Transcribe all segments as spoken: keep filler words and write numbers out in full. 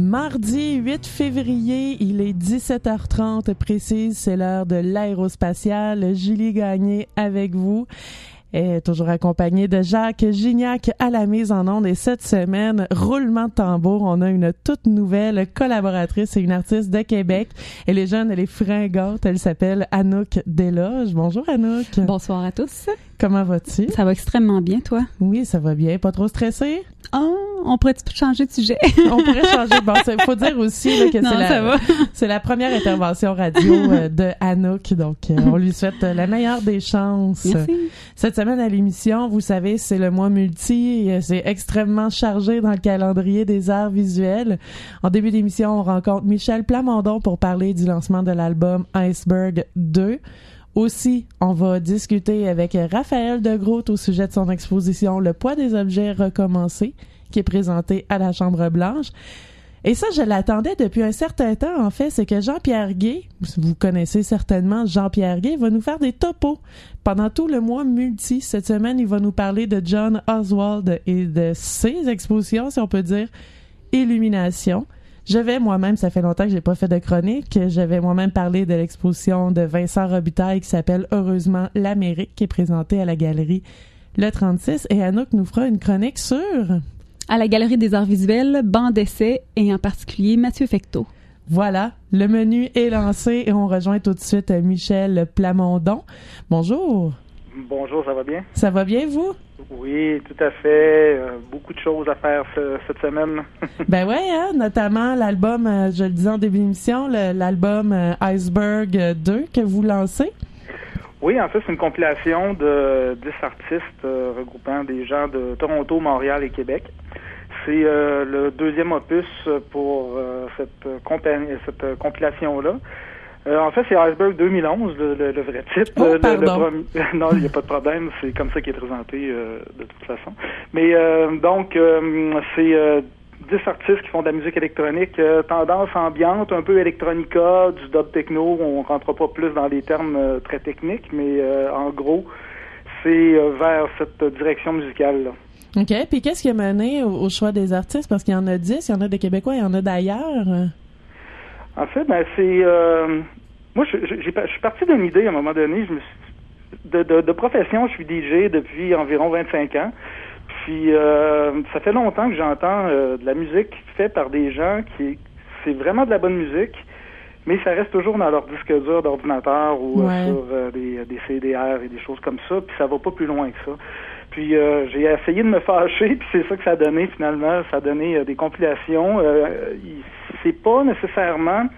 mardi huit février, il est dix-sept heures trente précise, c'est l'heure de l'aérospatiale. Julie Gagné avec vous. est toujours accompagné de Jacques Gignac à la mise en onde. Et cette semaine, roulement de tambour, on a une toute nouvelle collaboratrice et une artiste de Québec. Elle est jeune, elle est fringante, elle s'appelle Anouk Desloges. Bonjour Anouk. Bonsoir à tous. Comment vas-tu? Ça va extrêmement bien, toi? Oui, ça va bien. Pas trop stressé? Oh, on pourrait changer de sujet? On pourrait changer. Bon, il faut dire aussi là, que non, c'est, la, c'est la première intervention radio euh, de Anouk. Donc, euh, on lui souhaite euh, la meilleure des chances. Merci. Cette semaine à l'émission, vous savez, c'est le mois multi. Et c'est extrêmement chargé dans le calendrier des arts visuels. En début d'émission, on rencontre Michel Plamondon pour parler du lancement de l'album Iceberg deux. Aussi, on va discuter avec Raphaël Degroot au sujet de son exposition Le poids des objets recommencés, qui est présentée à la Chambre-Blanche. Et ça, je l'attendais depuis un certain temps, en fait, c'est que Jean-Pierre Gay, vous connaissez certainement Jean-Pierre Gay, va nous faire des topos pendant tout le mois multi. Cette semaine, il va nous parler de John Oswald et de ses expositions, si on peut dire, Illumination. Je vais moi-même, ça fait longtemps que j'ai pas fait de chronique, je vais moi-même parler de l'exposition de Vincent Robitaille qui s'appelle Heureusement l'Amérique, qui est présentée à la galerie Le trente-six. Et Anouk nous fera une chronique sur... À la Galerie des arts visuels, banc d'essai et en particulier Mathieu Fecteau. Voilà, le menu est lancé et on rejoint tout de suite Michel Plamondon. Bonjour. Bonjour, ça va bien? Ça va bien, vous? Oui, tout à fait. Euh, beaucoup de choses à faire ce, cette semaine. Ben ouais, hein, notamment l'album, euh, je le disais en début d'émission, le, l'album euh, Iceberg deux que vous lancez. Oui, en fait, c'est une compilation de dix artistes euh, regroupant des gens de Toronto, Montréal et Québec. C'est euh, le deuxième opus pour euh, cette, compagnie, cette compilation-là. Euh, en fait, c'est Iceberg deux mille onze, le, le, le vrai titre. Oh, le, pardon. Le, le, non, il n'y a pas de problème, c'est comme ça qu'il est présenté euh, de toute façon. Mais euh, donc, euh, c'est euh, dix artistes qui font de la musique électronique, euh, tendance ambiante, un peu electronica, du dub techno. On ne rentre pas plus dans les termes euh, très techniques, mais euh, en gros, c'est euh, vers cette direction musicale-là. OK. Puis qu'est-ce qui a mené au, au choix des artistes? Parce qu'il y en a dix, il y en a des Québécois, il y en a d'ailleurs. En fait, ben c'est... Euh, moi, je, je, j'ai, je suis parti d'une idée à un moment donné. Je me suis, de, de, de profession, je suis D J depuis environ vingt-cinq ans. Puis, euh, ça fait longtemps que j'entends euh, de la musique faite par des gens qui... C'est vraiment de la bonne musique, mais ça reste toujours dans leur disque dur d'ordinateur ou ouais. euh, sur euh, des, des C D R et des choses comme ça, puis ça va pas plus loin que ça. Puis euh, j'ai essayé de me fâcher, puis c'est ça que ça a donné finalement. Ça a donné euh, des compilations. Euh, c'est pas nécessairement...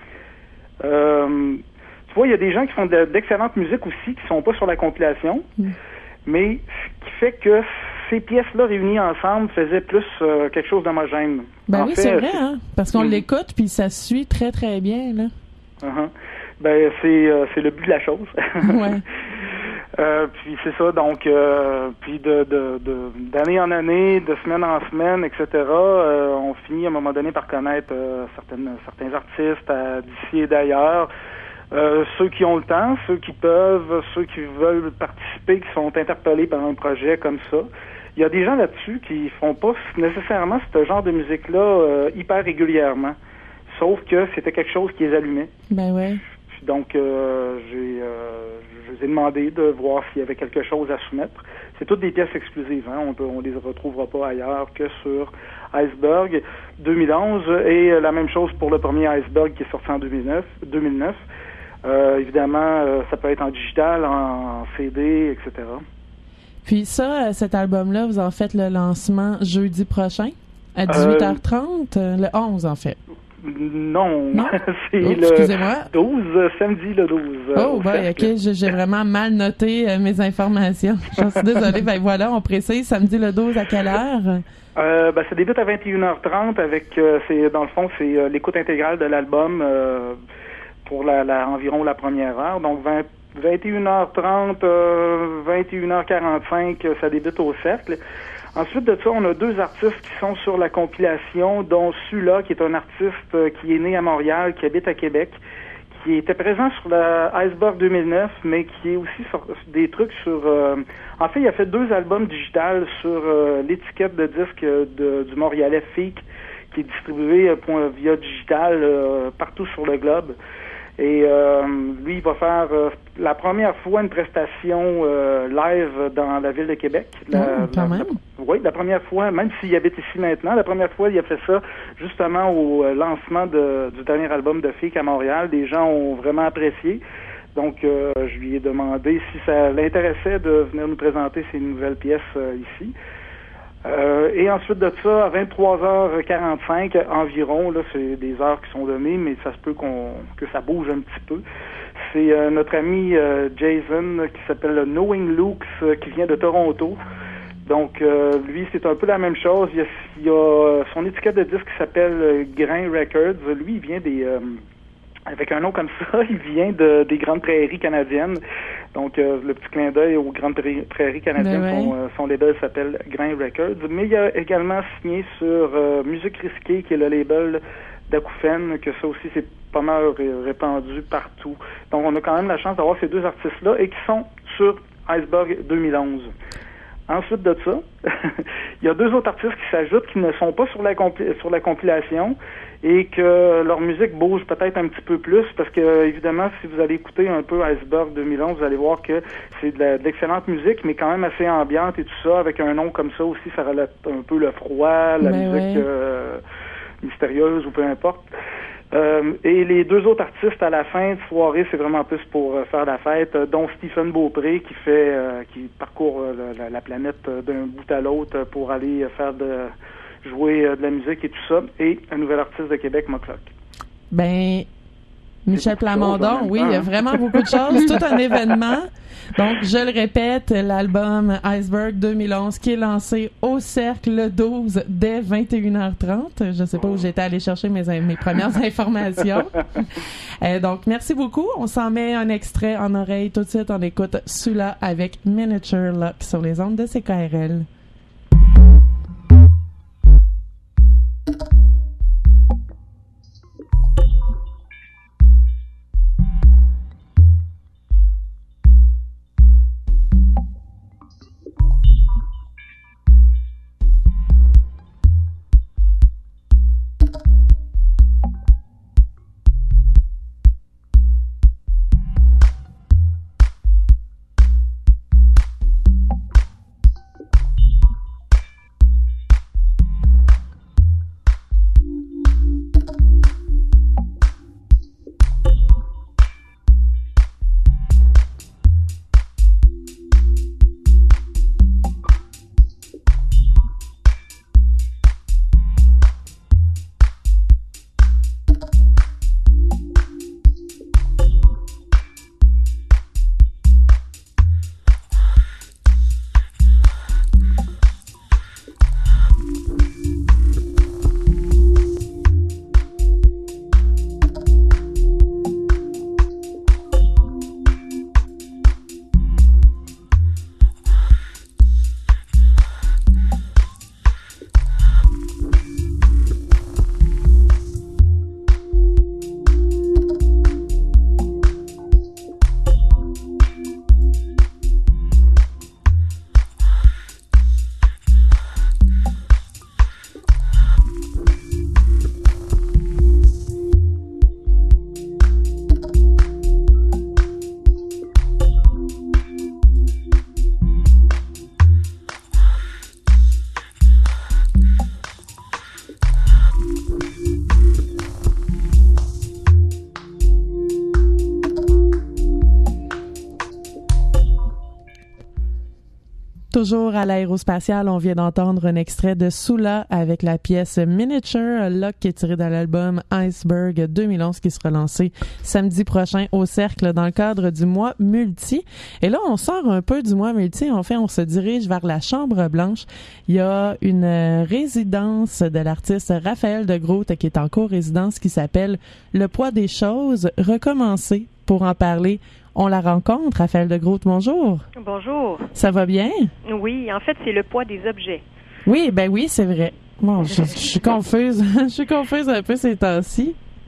Euh, tu vois, il y a des gens qui font de, d'excellente musique aussi, qui sont pas sur la compilation, mm. mais ce qui fait que ces pièces-là réunies ensemble faisaient plus euh, quelque chose d'homogène. Ben en oui, fait, c'est vrai, c'est... hein? Parce qu'on mm. l'écoute, puis ça suit très, très bien, là. Uh-huh. Ben, c'est, euh, c'est le but de la chose. Ouais. Euh, puis c'est ça, donc, euh, puis de, de, de, d'année en année, de semaine en semaine, et cetera, euh, on finit à un moment donné par connaître euh, certaines, certains artistes à, d'ici et d'ailleurs. Euh, ceux qui ont le temps, ceux qui peuvent, ceux qui veulent participer, qui sont interpellés par un projet comme ça. Il y a des gens là-dessus qui font pas nécessairement ce genre de musique-là euh, hyper régulièrement. Sauf que c'était quelque chose qui les allumait. Ben ouais. Donc, euh, j'ai, euh, je vous ai demandé de voir s'il y avait quelque chose à soumettre. C'est toutes des pièces exclusives, hein. On peut, on les retrouvera pas ailleurs que sur Iceberg deux mille onze. Et la même chose pour le premier Iceberg qui est sorti en deux mille neuf. deux mille neuf. Euh, évidemment, euh, ça peut être en digital, en C D, et cetera. Puis ça, cet album-là, vous en faites le lancement jeudi prochain à dix-huit heures trente, euh, le onze en fait. Non, non? c'est oh, le excusez-moi. douze, samedi le douze. Oh, ben, ok, j'ai, j'ai vraiment mal noté euh, mes informations. Je suis désolée. Ben voilà, on précise, samedi le douze à quelle heure? Euh, ben, ça débute à vingt et une heures trente avec, euh, c'est, dans le fond, c'est euh, l'écoute intégrale de l'album euh, pour la, la, environ la première heure. Donc, vingt, vingt et une heures trente, euh, vingt et une heures quarante-cinq, ça débute au cercle. Ensuite de ça, on a deux artistes qui sont sur la compilation, dont celui-là, qui est un artiste euh, qui est né à Montréal, qui habite à Québec, qui était présent sur la Iceberg deux mille neuf, mais qui est aussi sur des trucs sur... Euh, en fait, il a fait deux albums digitales sur euh, l'étiquette de disque de, du Montréalais F I C, qui est distribué euh, via digital euh, partout sur le globe. Et euh, lui, il va faire euh, la première fois une prestation euh, live dans la ville de Québec. La, oh, quand la, même. La, oui, la première fois, même s'il habite ici maintenant, la première fois, il a fait ça justement au lancement de, du dernier album de F I C à Montréal. Des gens ont vraiment apprécié. Donc, euh, je lui ai demandé si ça l'intéressait de venir nous présenter ses nouvelles pièces euh, ici. Euh, et ensuite de ça, à vingt-trois heures quarante-cinq environ, là, c'est des heures qui sont données, mais ça se peut qu'on que ça bouge un petit peu. C'est euh, notre ami euh, Jason qui s'appelle Knowing Looks, euh, qui vient de Toronto. Donc, euh, lui, c'est un peu la même chose. Il y a, il y a son étiquette de disque qui s'appelle euh, Grain Records. Lui, il vient des... Euh, avec un nom comme ça, il vient de, des Grandes Prairies canadiennes. Donc, euh, le petit clin d'œil aux Grandes Prairies canadiennes, ouais. son, euh, son label s'appelle Grain Records. Mais il a également signé sur euh, Musique Risquée, qui est le label d'Acouphène, que ça aussi, c'est pas mal répandu partout. Donc, on a quand même la chance d'avoir ces deux artistes-là et qui sont sur Iceberg deux mille onze. Ensuite de ça, il y a deux autres artistes qui s'ajoutent qui ne sont pas sur la, compli- sur la compilation et que leur musique bouge peut-être un petit peu plus parce que, évidemment, si vous allez écouter un peu Iceberg deux mille onze, vous allez voir que c'est de, la, de l'excellente musique, mais quand même assez ambiante et tout ça. Avec un nom comme ça aussi, ça relève un peu le froid, la mais musique ouais. euh, mystérieuse ou peu importe. Euh, et les deux autres artistes à la fin de soirée, c'est vraiment plus pour euh, faire la fête, euh, dont Stephen Beaupré qui fait, euh, qui parcourt euh, la, la planète euh, d'un bout à l'autre euh, pour aller euh, faire de jouer euh, de la musique et tout ça, et un nouvel artiste de Québec, Mocloc. Ben, Michel Plamondon, oui, il y a hein? vraiment beaucoup de choses, tout un événement. Donc, je le répète, l'album Iceberg deux mille onze qui est lancé au Cercle le douze dès vingt et une heures trente. Je sais pas où j'étais allée chercher mes, mes premières informations. Euh, donc, merci beaucoup. On s'en met un extrait en oreille tout de suite. On écoute Sula avec Miniature Lock sur les ondes de C K R L. Toujours à l'aérospatiale, on vient d'entendre un extrait de Sula avec la pièce Miniature Lock qui est tirée de l'album Iceberg deux mille onze qui sera lancé samedi prochain au Cercle dans le cadre du mois Multi. Et là, on sort un peu du mois Multi. En fait, on se dirige vers la Chambre Blanche. Il y a une résidence de l'artiste Raphaël de Groot qui est en co-résidence qui s'appelle Le poids des choses, recommencer. Pour en parler, on la rencontre. Raphaël de Groot, bonjour. Bonjour. Ça va bien? Oui, en fait, c'est le poids des objets. Oui, ben oui, c'est vrai. Bon, je, je suis confuse. Je suis confuse un peu ces temps-ci.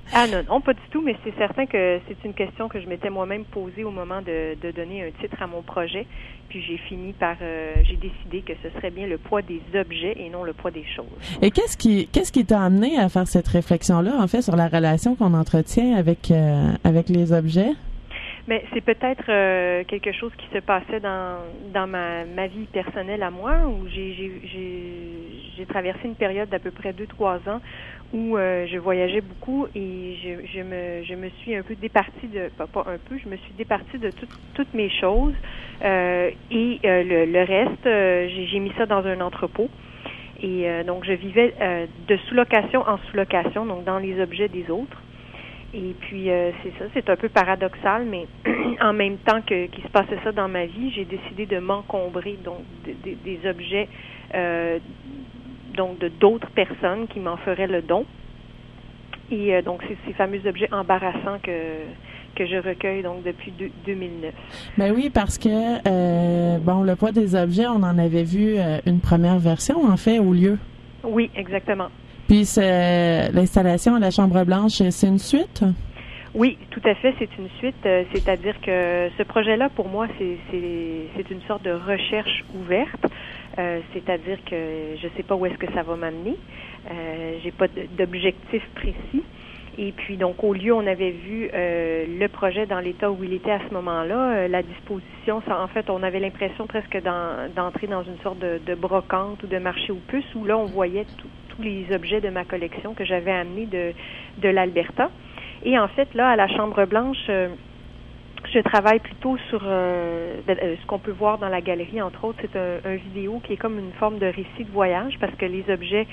Ah non, non, pas du tout, mais c'est certain que c'est une question que je m'étais moi-même posée au moment de, de donner un titre à mon projet. Puis j'ai fini par, euh, j'ai décidé que ce serait bien le poids des objets et non le poids des choses. Et qu'est-ce qui, qu'est-ce qui t'a amené à faire cette réflexion-là, en fait, sur la relation qu'on entretient avec euh, avec les objets? Mais c'est peut-être euh, quelque chose qui se passait dans dans ma, ma vie personnelle à moi, où j'ai j'ai j'ai, j'ai traversé une période d'à peu près deux trois ans où euh, je voyageais beaucoup et je, je me je me suis un peu départie de pas, pas un peu, je me suis départie de tout, toutes mes choses euh, et euh, le, le reste euh, j'ai, j'ai mis ça dans un entrepôt. Et euh, donc je vivais euh, de sous-location en sous-location, donc dans les objets des autres. Et puis, euh, c'est ça, c'est un peu paradoxal, mais en même temps que qu'il se passait ça dans ma vie, j'ai décidé de m'encombrer donc de, de, des objets euh, donc de d'autres personnes qui m'en feraient le don. Et euh, donc, c'est ces fameux objets embarrassants que que je recueille donc depuis deux, deux mille neuf. Ben oui, parce que euh, bon, le poids des objets, on en avait vu euh, une première version en fait au lieu. Oui, exactement. Puis c'est, l'installation à la Chambre Blanche, c'est une suite? Oui, tout à fait, c'est une suite. Euh, c'est-à-dire que ce projet-là, pour moi, c'est, c'est, c'est une sorte de recherche ouverte. Euh, c'est-à-dire que je ne sais pas où est-ce que ça va m'amener. Euh, j'ai pas d'objectif précis. Et puis, donc, au lieu, on avait vu euh, le projet dans l'état où il était à ce moment-là. Euh, la disposition, ça, en fait, on avait l'impression presque d'en, d'entrer dans une sorte de, de brocante ou de marché aux puces, où là, on voyait tout, tous les objets de ma collection que j'avais amenés de, de l'Alberta. Et en fait, là, à la Chambre-Blanche, euh, je travaille plutôt sur euh, ce qu'on peut voir dans la galerie, entre autres. C'est un, un vidéo qui est comme une forme de récit de voyage, parce que les objets,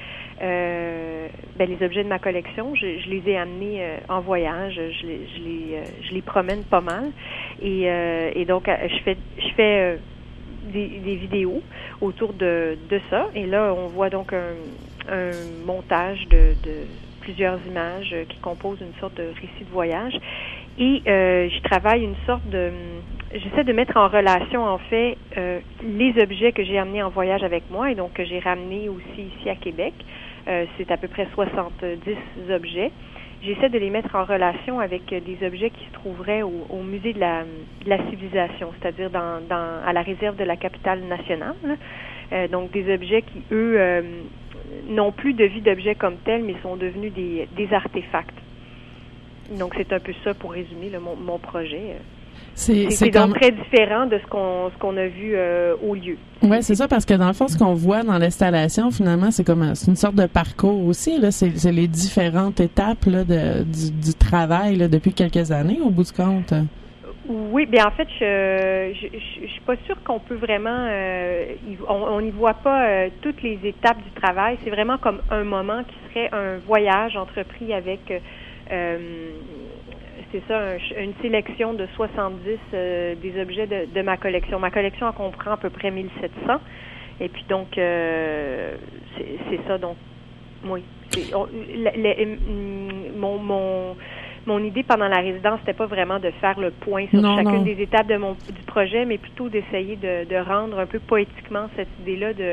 euh, ben, les objets de ma collection, je, je les ai amenés euh, en voyage. Je les, je les, euh, je les promène pas mal. Et, euh, et donc, je fais, je fais euh, des, des vidéos autour de, de ça. Et là, on voit donc un, un montage de, de plusieurs images qui composent une sorte de récit de voyage. Et euh, je travaille une sorte de... J'essaie de mettre en relation, en fait, euh, les objets que j'ai amenés en voyage avec moi et donc que j'ai ramenés aussi ici à Québec. Euh, c'est à peu près soixante-dix objets. J'essaie de les mettre en relation avec des objets qui se trouveraient au, au musée de la, de la civilisation, c'est-à-dire dans, dans, à la réserve de la capitale nationale. Euh, donc des objets qui, eux, euh, n'ont plus de vie d'objet comme tel, mais sont devenus des, des artefacts. Donc, c'est un peu ça pour résumer là, mon, mon projet. C'est, c'est, c'est, c'est comme... donc très différent de ce qu'on, ce qu'on a vu euh, au lieu. Oui, c'est ça, parce que dans le fond, ce qu'on voit dans l'installation, finalement, c'est comme un, c'est une sorte de parcours aussi. Là, c'est, c'est les différentes étapes là, de, du, du travail là, depuis quelques années, au bout du compte. Oui, bien en fait, je je, je, je suis pas sûre qu'on peut vraiment, euh, on n'y voit pas euh, toutes les étapes du travail. C'est vraiment comme un moment qui serait un voyage entrepris avec... Euh, c'est ça, un, une sélection de soixante-dix euh, des objets de, de ma collection. Ma collection en comprend à peu près mille sept cents. Et puis donc, euh, c'est, c'est ça. Donc, oui. C'est, on, la, la, mon, mon, mon idée pendant la résidence, c'était pas vraiment de faire le point sur non, chacune non. des étapes de mon du projet, mais plutôt d'essayer de, de rendre un peu poétiquement cette idée-là de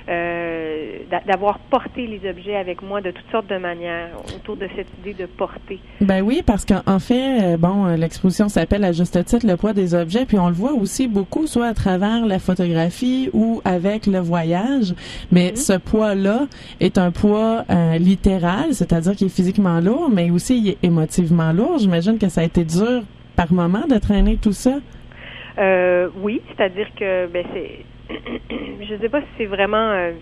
Euh, d'avoir porté les objets avec moi de toutes sortes de manières autour de cette idée de porter. Ben oui, parce qu'en fait, bon, l'exposition s'appelle à juste titre le poids des objets, puis on le voit aussi beaucoup, soit à travers la photographie ou avec le voyage, mais mm-hmm. ce poids-là est un poids euh, littéral, c'est-à-dire qu'il est physiquement lourd, mais aussi il est émotivement lourd. J'imagine que ça a été dur par moment de traîner tout ça. Euh, oui, c'est-à-dire que ben c'est je ne sais pas si c'est vraiment euh,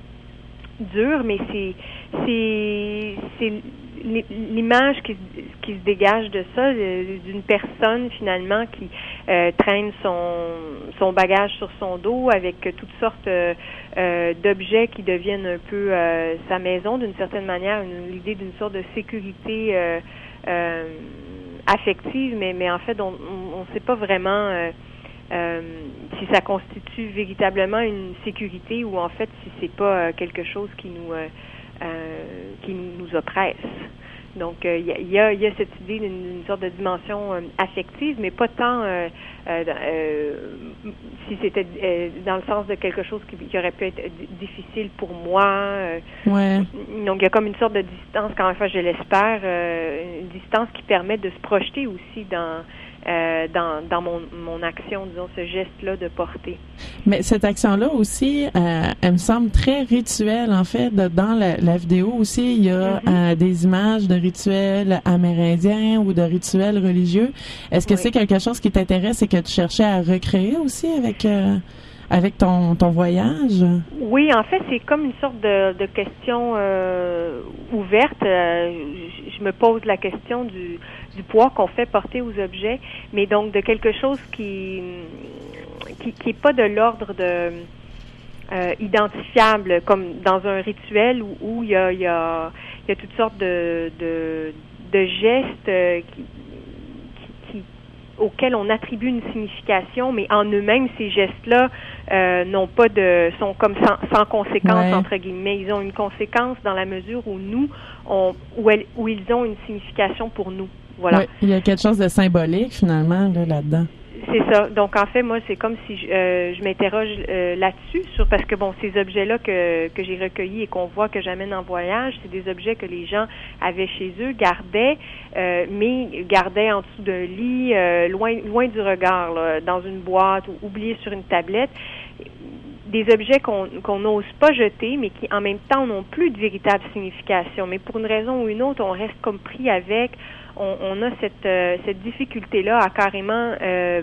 dur, mais c'est c'est c'est l'image qui, qui se dégage de ça, d'une personne finalement qui euh, traîne son son bagage sur son dos avec toutes sortes euh, euh, d'objets qui deviennent un peu euh, sa maison d'une certaine manière, une, l'idée d'une sorte de sécurité euh, euh, affective, mais mais en fait on on ne sait pas vraiment euh, Euh, si ça constitue véritablement une sécurité ou en fait si c'est pas euh, quelque chose qui nous euh, euh, qui nous oppresse. Donc, il euh, y, y, a, y a cette idée d'une, d'une sorte de dimension euh, affective, mais pas tant euh, euh, euh, si c'était euh, dans le sens de quelque chose qui, qui aurait pu être difficile pour moi. Euh, ouais. Donc, il y a comme une sorte de distance, quand enfin je l'espère, euh, une distance qui permet de se projeter aussi dans Euh, dans, dans mon, mon action, disons, ce geste-là de porter. Mais cette action-là aussi, euh, elle me semble très rituelle, en fait. De, dans la, la vidéo aussi, il y a mm-hmm. euh, des images de rituels amérindiens ou de rituels religieux. Est-ce que oui. c'est quelque chose qui t'intéresse et que tu cherchais à recréer aussi avec... Euh, avec ton, ton voyage? Oui, en fait, c'est comme une sorte de, de question euh, ouverte. Euh, je, je me pose la question du, du poids qu'on fait porter aux objets, mais donc de quelque chose qui qui, qui est pas de l'ordre de euh, identifiable, comme dans un rituel où, où il y a il y a il y a toutes sortes de de, de gestes euh, qui auxquels on attribue une signification, mais en eux-mêmes, ces gestes-là euh, n'ont pas de, sont comme sans, sans conséquence, ouais. entre guillemets. Ils ont une conséquence dans la mesure où nous, on, où, elle, où ils ont une signification pour nous. Voilà. Ouais, il y a quelque chose de symbolique, finalement, là, là-dedans. C'est ça. Donc, en fait, moi, c'est comme si je, euh, je m'interroge euh, là-dessus, sur parce que, bon, ces objets-là que, que j'ai recueillis et qu'on voit, que j'amène en voyage, c'est des objets que les gens avaient chez eux, gardaient, euh, mais gardaient en dessous d'un lit, euh, loin loin du regard, là, dans une boîte ou oubliés sur une tablette. Des objets qu'on qu'on n'ose pas jeter, mais qui, en même temps, n'ont plus de véritable signification. Mais pour une raison ou une autre, on reste comme pris avec... On, on a cette, euh, cette difficulté-là à carrément euh,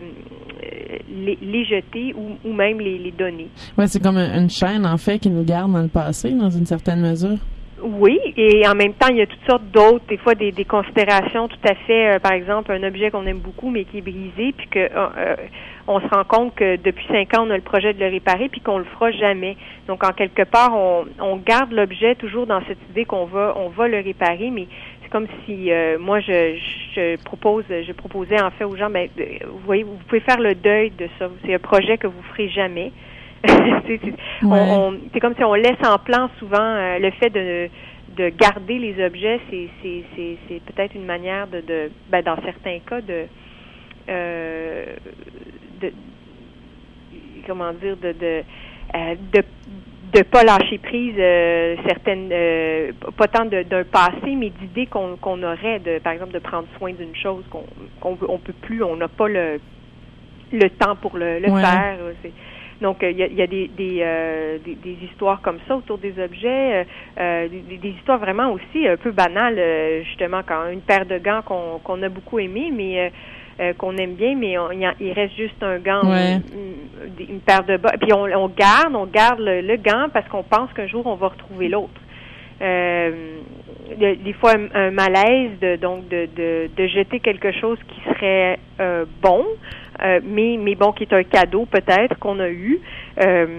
les, les jeter ou, ou même les, les donner. Oui, c'est comme une chaîne, en fait, qui nous garde dans le passé, dans une certaine mesure. Oui, et en même temps, il y a toutes sortes d'autres, des fois des, des considérations tout à fait, euh, par exemple, un objet qu'on aime beaucoup, mais qui est brisé, puis que euh, on se rend compte que depuis cinq ans, on a le projet de le réparer, puis qu'on le fera jamais. Donc, en quelque part, on, on garde l'objet toujours dans cette idée qu'on va, on va le réparer, mais c'est comme si euh, moi je, je propose, je proposais en fait aux gens, ben, vous voyez, vous pouvez faire le deuil de ça. C'est un projet que vous ferez jamais. c'est, c'est, ouais. on, on, c'est comme si on laisse en plan souvent euh, le fait de, de garder les objets. C'est, c'est, c'est, c'est peut-être une manière de, de ben, dans certains cas de, euh, de comment dire, de de, euh, de de pas lâcher prise euh, certaines euh, pas tant de, d'un passé, mais d'idées qu'on, qu'on aurait de, par exemple, de prendre soin d'une chose qu'on qu'on on peut plus, on n'a pas le le temps pour le, le ouais. faire. C'est, donc il euh, y, y a des des, euh, des des histoires comme ça autour des objets, euh, des, des histoires vraiment aussi un peu banales, euh, justement, quand une paire de gants qu'on qu'on a beaucoup aimé, mais euh, Euh, qu'on aime bien, mais on, il, il reste juste un gant, ouais. une, une paire de bas. Puis on, on garde, on garde le, le gant parce qu'on pense qu'un jour on va retrouver l'autre. Euh, des fois un, un malaise de donc de, de, de jeter quelque chose qui serait euh, bon, euh, mais mais bon qui est un cadeau peut-être qu'on a eu. Euh,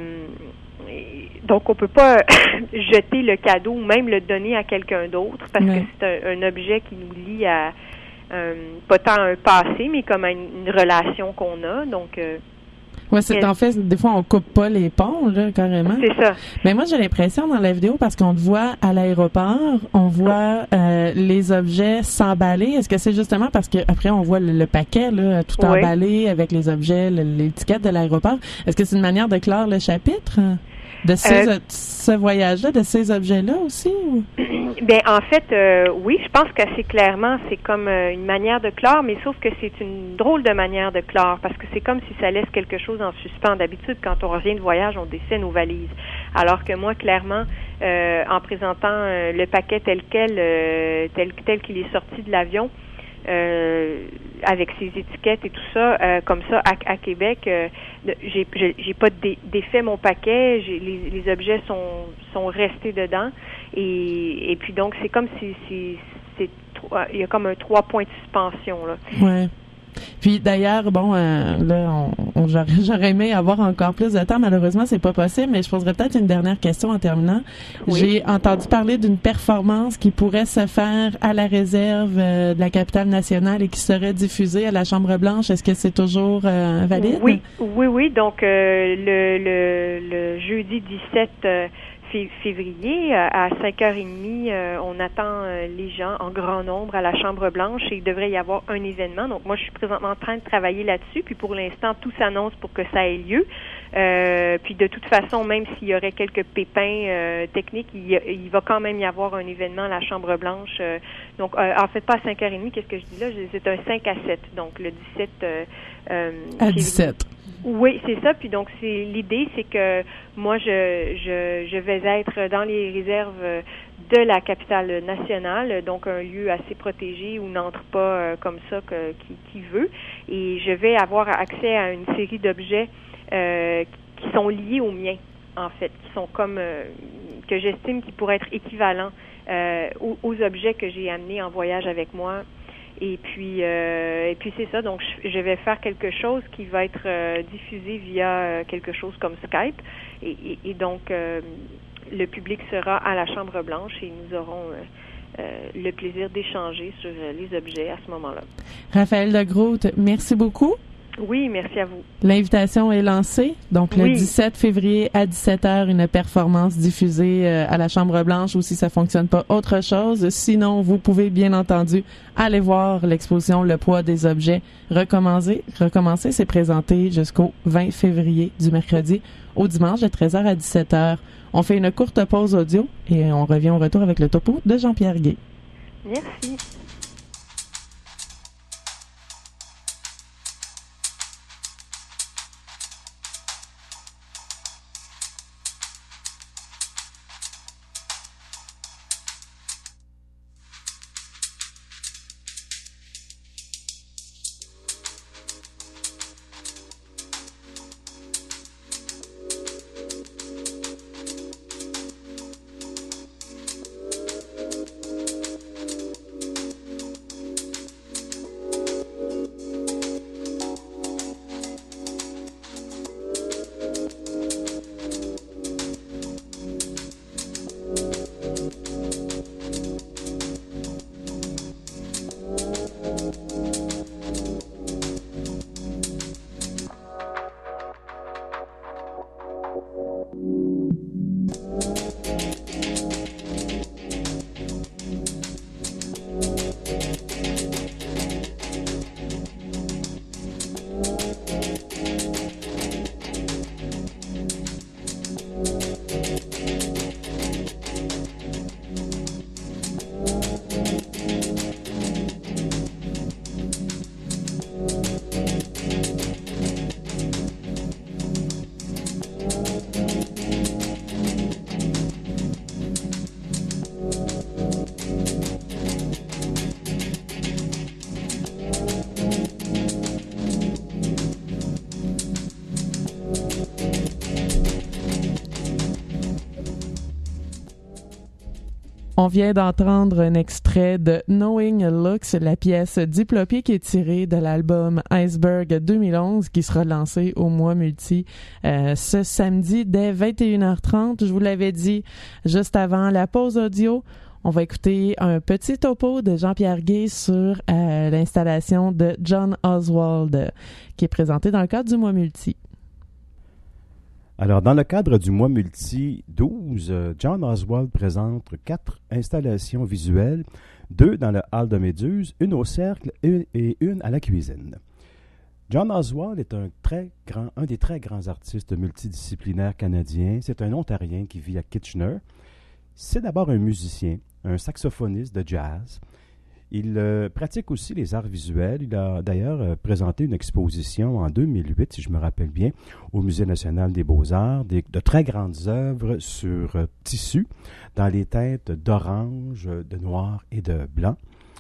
donc on peut pas jeter le cadeau ou même le donner à quelqu'un d'autre parce ouais. que c'est un, un objet qui nous lie à Euh, pas tant un passé, mais comme une, une relation qu'on a. Donc, euh, ouais, c'est en fait, des fois, on coupe pas les ponts, là, carrément. C'est ça. Mais moi, j'ai l'impression dans la vidéo, parce qu'on te voit à l'aéroport, on voit euh, les objets s'emballer. Est-ce que c'est justement parce que après on voit le, le paquet, là, tout oui. emballé avec les objets, le, l'étiquette de l'aéroport? Est-ce que c'est une manière de clore le chapitre de ces, euh, ce voyage-là, de ces objets-là aussi? Ou? Ben en fait, euh, oui, je pense qu'assez clairement, c'est comme euh, une manière de clore, mais sauf que c'est une drôle de manière de clore, parce que c'est comme si ça laisse quelque chose en suspens. D'habitude, quand on revient de voyage, on dessine nos valises. Alors que moi, clairement, euh, en présentant euh, le paquet tel quel, euh, tel, tel qu'il est sorti de l'avion, Euh, avec ses étiquettes et tout ça, euh, comme ça, à, à Québec, euh, j'ai, j'ai, j'ai pas dé, défait mon paquet, j'ai, les, les objets sont, sont restés dedans, et, et puis donc, c'est comme si, si c'est, il y a comme un trois points de suspension, là. Ouais. Puis d'ailleurs, bon, euh, là, on, on, j'aurais, j'aurais aimé avoir encore plus de temps. Malheureusement, c'est pas possible, mais je poserais peut-être une dernière question en terminant. Oui. J'ai entendu parler d'une performance qui pourrait se faire à la réserve euh, de la capitale nationale et qui serait diffusée à la Chambre-Blanche. Est-ce que c'est toujours euh, valide? Oui, oui, oui. Donc, euh, le, le, le jeudi dix-sept euh, fé- février. À cinq heures trente, euh, on attend euh, les gens en grand nombre à la Chambre-Blanche et il devrait y avoir un événement. Donc, moi, je suis présentement en train de travailler là-dessus. Puis, pour l'instant, tout s'annonce pour que ça ait lieu. Euh, puis, de toute façon, même s'il y aurait quelques pépins euh, techniques, il, y, il va quand même y avoir un événement à la Chambre-Blanche. Euh, donc, euh, en fait, pas à cinq heures trente, qu'est-ce que je dis là? C'est un cinq à sept. Donc, le dix-sept euh, euh, à dix-sept. Oui, c'est ça. Puis donc, c'est l'idée, c'est que moi, je, je, je vais être dans les réserves de la capitale nationale, donc un lieu assez protégé où n'entre pas euh, comme ça que, qui, qui veut. Et je vais avoir accès à une série d'objets euh, qui sont liés aux miens, en fait, qui sont comme euh, que j'estime qui pourraient être équivalents euh, aux, aux objets que j'ai amenés en voyage avec moi. Et puis, euh, et puis c'est ça. Donc, je, je vais faire quelque chose qui va être euh, diffusé via euh, quelque chose comme Skype. Et, et, et donc, euh, le public sera à la Chambre-Blanche et nous aurons euh, euh, le plaisir d'échanger sur euh, les objets à ce moment-là. Raphaël de Groot, merci beaucoup. Oui, merci à vous. L'invitation est lancée. Donc, le oui. dix-sept février à dix-sept heures, une performance diffusée euh, à la Chambre-Blanche ou si ça fonctionne pas, autre chose. Sinon, vous pouvez bien entendu aller voir l'exposition Le poids des objets. Recommencer, recommencer, c'est présenté jusqu'au vingt février du mercredi au dimanche de treize heures à dix-sept heures. On fait une courte pause audio et on revient au retour avec le topo de Jean-Pierre Gay. Merci. On vient d'entendre un extrait de Knowing Looks, la pièce Diplopie qui est tirée de l'album Iceberg deux mille onze qui sera lancé au Mois Multi euh, ce samedi dès vingt et une heures trente. Je vous l'avais dit juste avant la pause audio. On va écouter un petit topo de Jean-Pierre Gay sur euh, l'installation de John Oswald qui est présentée dans le cadre du Mois Multi. Alors, dans le cadre du Mois Multi douze, John Oswald présente quatre installations visuelles, deux dans le hall de Méduse, une au cercle et une à la cuisine. John Oswald est un, très grand, un des très grands artistes multidisciplinaires canadiens. C'est un Ontarien qui vit à Kitchener. C'est d'abord un musicien, un saxophoniste de jazz. Il euh, pratique aussi les arts visuels. Il a d'ailleurs euh, présenté une exposition en deux mille huit, si je me rappelle bien, au Musée national des beaux-arts, des, de très grandes œuvres sur euh, tissu, dans les teintes d'orange, de noir et de blanc.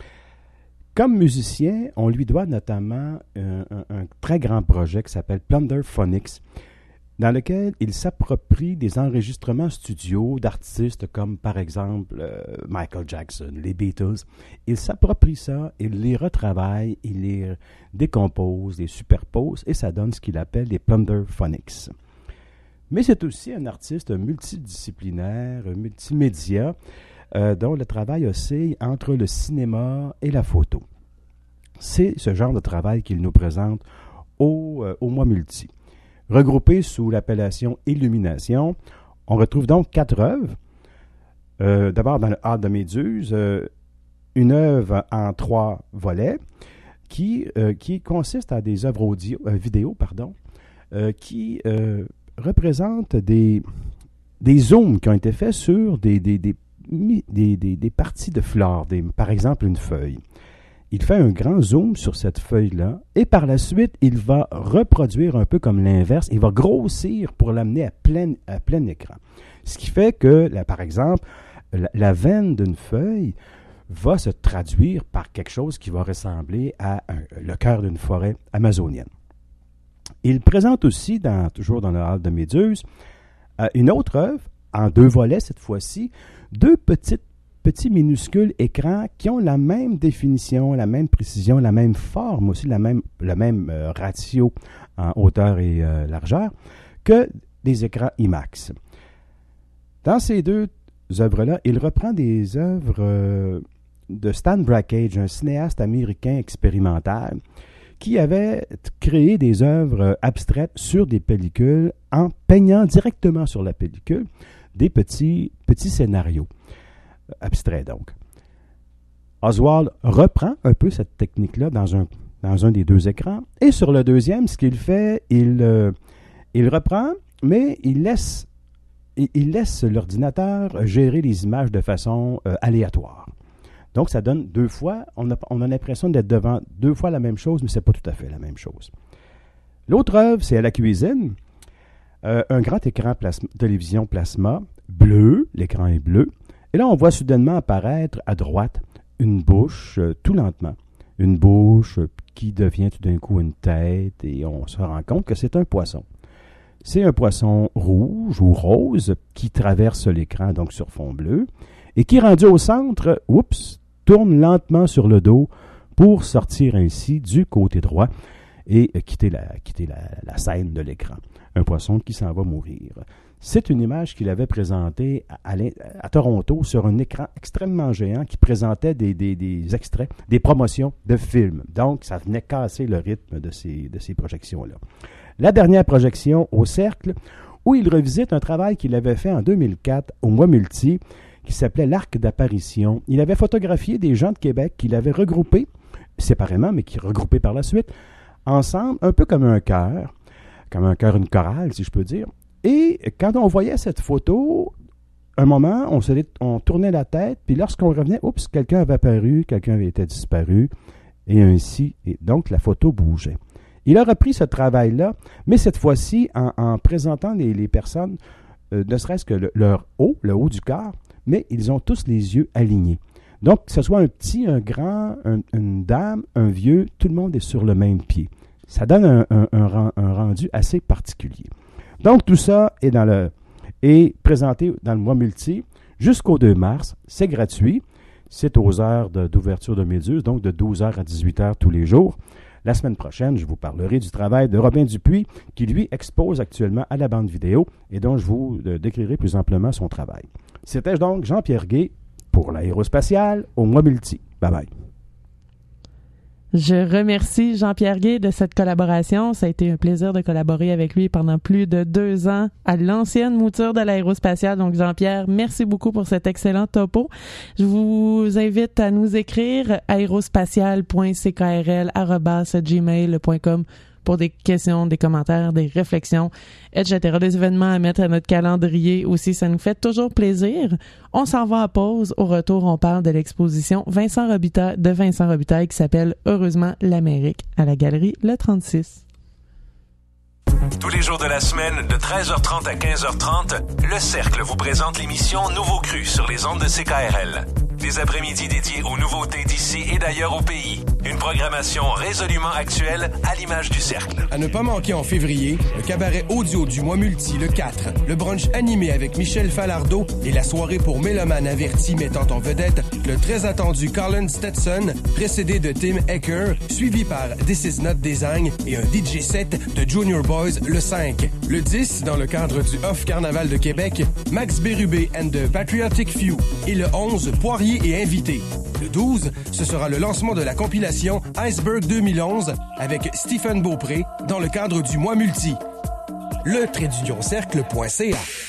Comme musicien, on lui doit notamment un, un, un très grand projet qui s'appelle Plunderphonics, dans lequel il s'approprie des enregistrements studio d'artistes comme, par exemple, euh, Michael Jackson, les Beatles. Il s'approprie ça, il les retravaille, il les décompose, les superpose, et ça donne ce qu'il appelle les Plunderphonics. Mais c'est aussi un artiste multidisciplinaire, multimédia, euh, dont le travail oscille entre le cinéma et la photo. C'est ce genre de travail qu'il nous présente au, euh, au Mois Multi. Regroupés sous l'appellation Illumination, On retrouve donc quatre œuvres. Euh, d'abord, dans le Hall de Méduse, euh, une œuvre en trois volets qui, euh, qui consiste à des œuvres audio, euh, vidéo, pardon, euh, qui euh, représentent des, des zooms qui ont été faits sur des, des, des, des, des, des parties de flore, des, par exemple une feuille. Il fait un grand zoom sur cette feuille-là et par la suite, il va reproduire un peu comme l'inverse. Il va grossir pour l'amener à plein, à plein écran. Ce qui fait que, là, par exemple, la, la veine d'une feuille va se traduire par quelque chose qui va ressembler à un, le cœur d'une forêt amazonienne. Il présente aussi, dans, toujours dans le Hall de Méduse, euh, une autre œuvre, en deux volets cette fois-ci, deux petites petits minuscules écrans qui ont la même définition, la même précision, la même forme aussi, la même, le même euh, ratio en hauteur et euh, largeur que des écrans IMAX. Dans ces deux œuvres-là, il reprend des œuvres euh, de Stan Brakhage, un cinéaste américain expérimental qui avait créé des œuvres abstraites sur des pellicules en peignant directement sur la pellicule des petits, petits scénarios. Abstrait, donc. Oswald reprend un peu cette technique-là dans un, dans un des deux écrans. Et sur le deuxième, ce qu'il fait, il, euh, il reprend, mais il laisse, il, il laisse l'ordinateur gérer les images de façon euh, aléatoire. Donc, ça donne deux fois, on a, on a l'impression d'être devant deux fois la même chose, mais ce n'est pas tout à fait la même chose. L'autre œuvre, c'est à la cuisine. Euh, un grand écran plasma, télévision plasma, bleu, l'écran est bleu. Et là, on voit soudainement apparaître à droite une bouche, euh, tout lentement. Une bouche euh, qui devient tout d'un coup une tête et on se rend compte que c'est un poisson. C'est un poisson rouge ou rose qui traverse l'écran, donc sur fond bleu, et qui, rendu au centre, oups, tourne lentement sur le dos pour sortir ainsi du côté droit et euh, quitter, la, quitter la, la scène de l'écran. Un poisson qui s'en va mourir. C'est une image qu'il avait présentée à, à, à Toronto sur un écran extrêmement géant qui présentait des, des, des extraits, des promotions de films. Donc, ça venait casser le rythme de ces, de ces projections-là. La dernière projection au Cercle, où il revisite un travail qu'il avait fait en deux mille quatre au Mois Multi, qui s'appelait l'Arc d'apparition. Il avait photographié des gens de Québec qu'il avait regroupés, séparément, mais qui regroupés par la suite, ensemble, un peu comme un chœur, comme un chœur, une chorale, si je peux dire. Et quand on voyait cette photo, un moment, on, se, on tournait la tête, puis lorsqu'on revenait, oups, quelqu'un avait apparu, quelqu'un avait été disparu, et ainsi, et donc la photo bougeait. Il a repris ce travail-là, mais cette fois-ci en, en présentant les, les personnes, euh, ne serait-ce que le, leur haut, le haut du corps, mais ils ont tous les yeux alignés. Donc, que ce soit un petit, un grand, un, une dame, un vieux, tout le monde est sur le même pied. Ça donne un, un, un, un rendu assez particulier. Donc, tout ça est, dans le, est présenté dans le Mois Multi jusqu'au deux mars. C'est gratuit. C'est aux heures de, d'ouverture de Méduse, donc de douze heures à dix-huit heures tous les jours. La semaine prochaine, je vous parlerai du travail de Robin Dupuis, qui lui expose actuellement à la bande vidéo et dont je vous euh, décrirai plus amplement son travail. C'était donc Jean-Pierre Gay pour l'Aérospatiale au Mois Multi. Bye bye. Je remercie Jean-Pierre Gay de cette collaboration. Ça a été un plaisir de collaborer avec lui pendant plus de deux ans à l'ancienne mouture de l'Aérospatiale. Donc, Jean-Pierre, merci beaucoup pour cet excellent topo. Je vous invite à nous écrire aérospatiale point c k r l arobase gmail point com pour des questions, des commentaires, des réflexions, et cetera. Des événements à mettre à notre calendrier aussi. Ça nous fait toujours plaisir. On s'en va à pause. Au retour, on parle de l'exposition Vincent Robitaille, de Vincent Robitaille qui s'appelle « Heureusement l'Amérique » à la galerie Le trente-six. Tous les jours de la semaine, de treize heures trente à quinze heures trente, Le Cercle vous présente l'émission Nouveau Cru sur les ondes de C K R L. Des après-midi dédiés aux nouveautés d'ici et d'ailleurs au pays. Une programmation résolument actuelle à l'image du Cercle. À ne pas manquer en février, le cabaret audio du Mois Multi, le quatre, le brunch animé avec Michel Falardeau et la soirée pour mélomanes avertis mettant en vedette le très attendu Colin Stetson, précédé de Tim Ecker, suivi par This Is Not Design et un D J set de Junior Boys le cinq. Le dix, dans le cadre du Off Carnaval de Québec, Max Bérubé and the Patriotic Few. Et le onze, Poirier et invité. Le douze, ce sera le lancement de la compilation Iceberg deux mille onze avec Stephen Beaupré dans le cadre du Mois Multi. Le trait d'union cercle point c a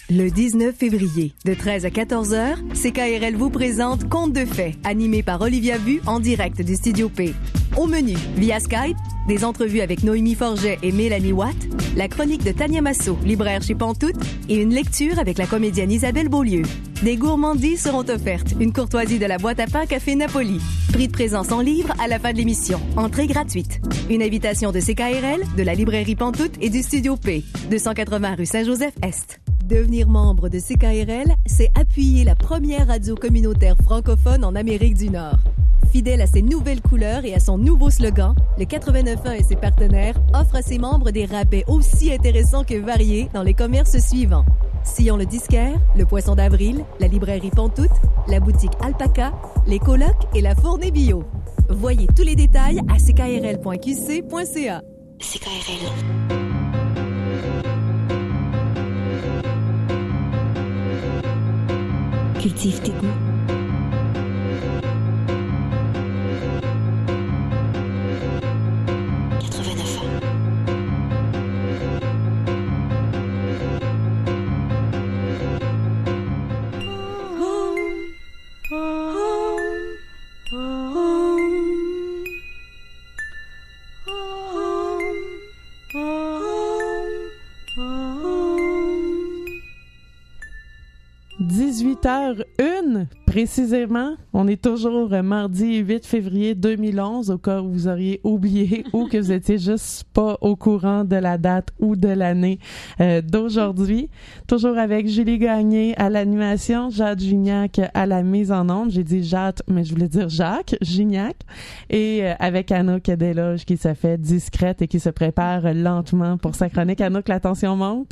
Le dix-neuf février, de treize à quatorze heures, C K R L vous présente Contes de fées, animé par Olivia Vu en direct du Studio P. Au menu, via Skype, des entrevues avec Noémie Forget et Mélanie Watt, la chronique de Tania Massot, libraire chez Pantoute, et une lecture avec la comédienne Isabelle Beaulieu. Des gourmandises seront offertes, une courtoisie de la boîte à pain Café Napoli. Prix de présence en livre à la fin de l'émission. Entrée gratuite. Une invitation de C K R L, de la librairie Pantoute et du Studio P, deux cent quatre-vingts rue Saint-Joseph-Est. Devenir membre de C K R L, c'est appuyer la première radio communautaire francophone en Amérique du Nord. Fidèle à ses nouvelles couleurs et à son nouveau slogan, le quatre-vingt-neuf un et ses partenaires offrent à ses membres des rabais aussi intéressants que variés dans les commerces suivants. Sillon le disquaire, le Poisson d'Avril, la librairie Pantoute, la boutique Alpaca, les colocs et la fournée bio. Voyez tous les détails à c k r l point q c point c a. C K R L. Cultive tes goûts. quatre-vingt-neuf ans. dix-huit heures une précisément. On est toujours mardi huit février deux mille onze, au cas où vous auriez oublié ou que vous étiez juste pas au courant de la date ou de l'année euh, d'aujourd'hui. Toujours avec Julie Gagné à l'animation, Jade Gignac à la mise en onde. J'ai dit Jade, mais je voulais dire Jacques Gignac. Et euh, avec Anouk Desloges qui se fait discrète et qui se prépare lentement pour sa chronique. Anouk, la tension monte?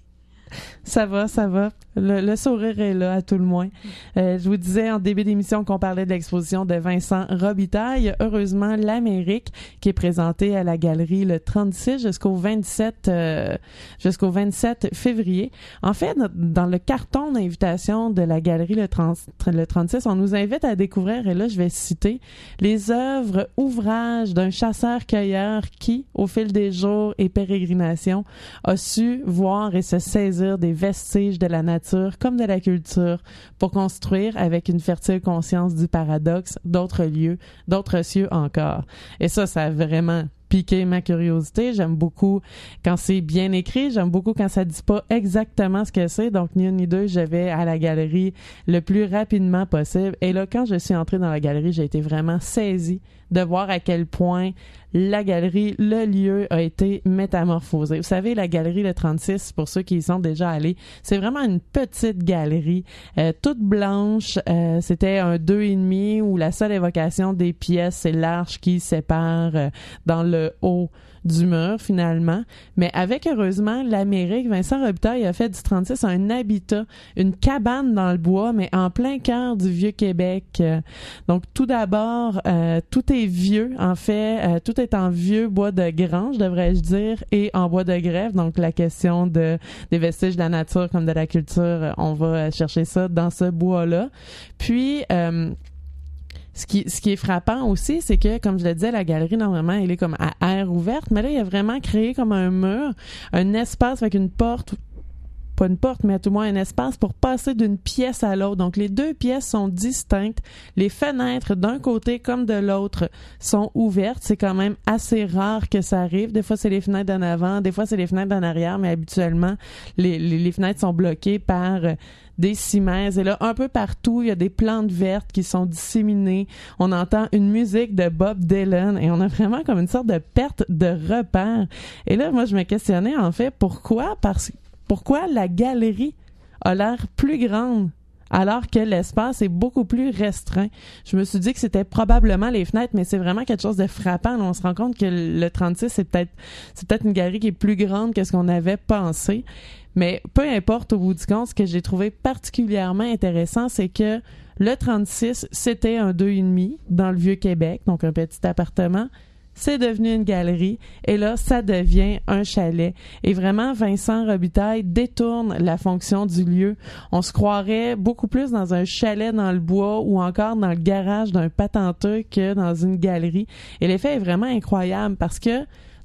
Ça va, ça va. Le, le sourire est là, à tout le moins. Euh, je vous disais en début d'émission qu'on parlait de l'exposition de Vincent Robitaille. Heureusement, l'Amérique, qui est présentée à la galerie le trente-six jusqu'au vingt-sept, euh, jusqu'au vingt-sept février. En fait, dans le carton d'invitation de la galerie le, trente, le trente-six, on nous invite à découvrir, et là, je vais citer, les œuvres, ouvrages d'un chasseur-cueilleur qui, au fil des jours et pérégrinations, a su voir et se saisir des vestiges de la nature comme de la culture pour construire avec une fertile conscience du paradoxe d'autres lieux, d'autres cieux encore. Et ça, ça a vraiment piqué ma curiosité. J'aime beaucoup quand c'est bien écrit. J'aime beaucoup quand ça dit pas exactement ce que c'est. Donc, ni une ni deux, je vais à la galerie le plus rapidement possible. Et là, quand je suis entrée dans la galerie, j'ai été vraiment saisie de voir à quel point la galerie, le lieu a été métamorphosé. Vous savez, la galerie le trente-six, pour ceux qui y sont déjà allés, c'est vraiment une petite galerie, euh, toute blanche. Euh, c'était un deux et demi où la seule évocation des pièces, c'est l'arche qui sépare euh, dans le haut du mur, finalement. Mais avec, heureusement, l'Amérique, Vincent Robitaille a fait du trente-six un habitat, une cabane dans le bois, mais en plein cœur du Vieux-Québec. Donc, tout d'abord, euh, tout est vieux. En fait, euh, tout est en vieux bois de grange, devrais-je dire, et en bois de grève. Donc, la question de des vestiges de la nature comme de la culture, on va chercher ça dans ce bois-là. Puis, euh, Ce qui, ce qui est frappant aussi, c'est que, comme je le disais, la galerie, normalement, elle est comme à air ouverte, mais là, il a vraiment créé comme un mur, un espace avec une porte, pas une porte, mais à tout le moins un espace pour passer d'une pièce à l'autre. Donc, les deux pièces sont distinctes. Les fenêtres, d'un côté comme de l'autre, sont ouvertes. C'est quand même assez rare que ça arrive. Des fois, c'est les fenêtres d'en avant, des fois, c'est les fenêtres d'en arrière, mais habituellement, les, les, les fenêtres sont bloquées par des cimaises. Et là, un peu partout, il y a des plantes vertes qui sont disséminées. On entend une musique de Bob Dylan et on a vraiment comme une sorte de perte de repère. Et là, moi, je me questionnais, en fait, pourquoi? Parce pourquoi la galerie a l'air plus grande alors que l'espace est beaucoup plus restreint. Je me suis dit que c'était probablement les fenêtres, mais c'est vraiment quelque chose de frappant. Là, on se rend compte que le trente-six, c'est peut-être, c'est peut-être une galerie qui est plus grande que ce qu'on avait pensé. Mais peu importe, au bout du compte, ce que j'ai trouvé particulièrement intéressant, c'est que le trente-six, c'était un deux et demi dans le Vieux-Québec, donc un petit appartement. C'est devenu une galerie et là, ça devient un chalet. Et vraiment, Vincent Robitaille détourne la fonction du lieu. On se croirait beaucoup plus dans un chalet dans le bois ou encore dans le garage d'un patenteux que dans une galerie. Et l'effet est vraiment incroyable parce que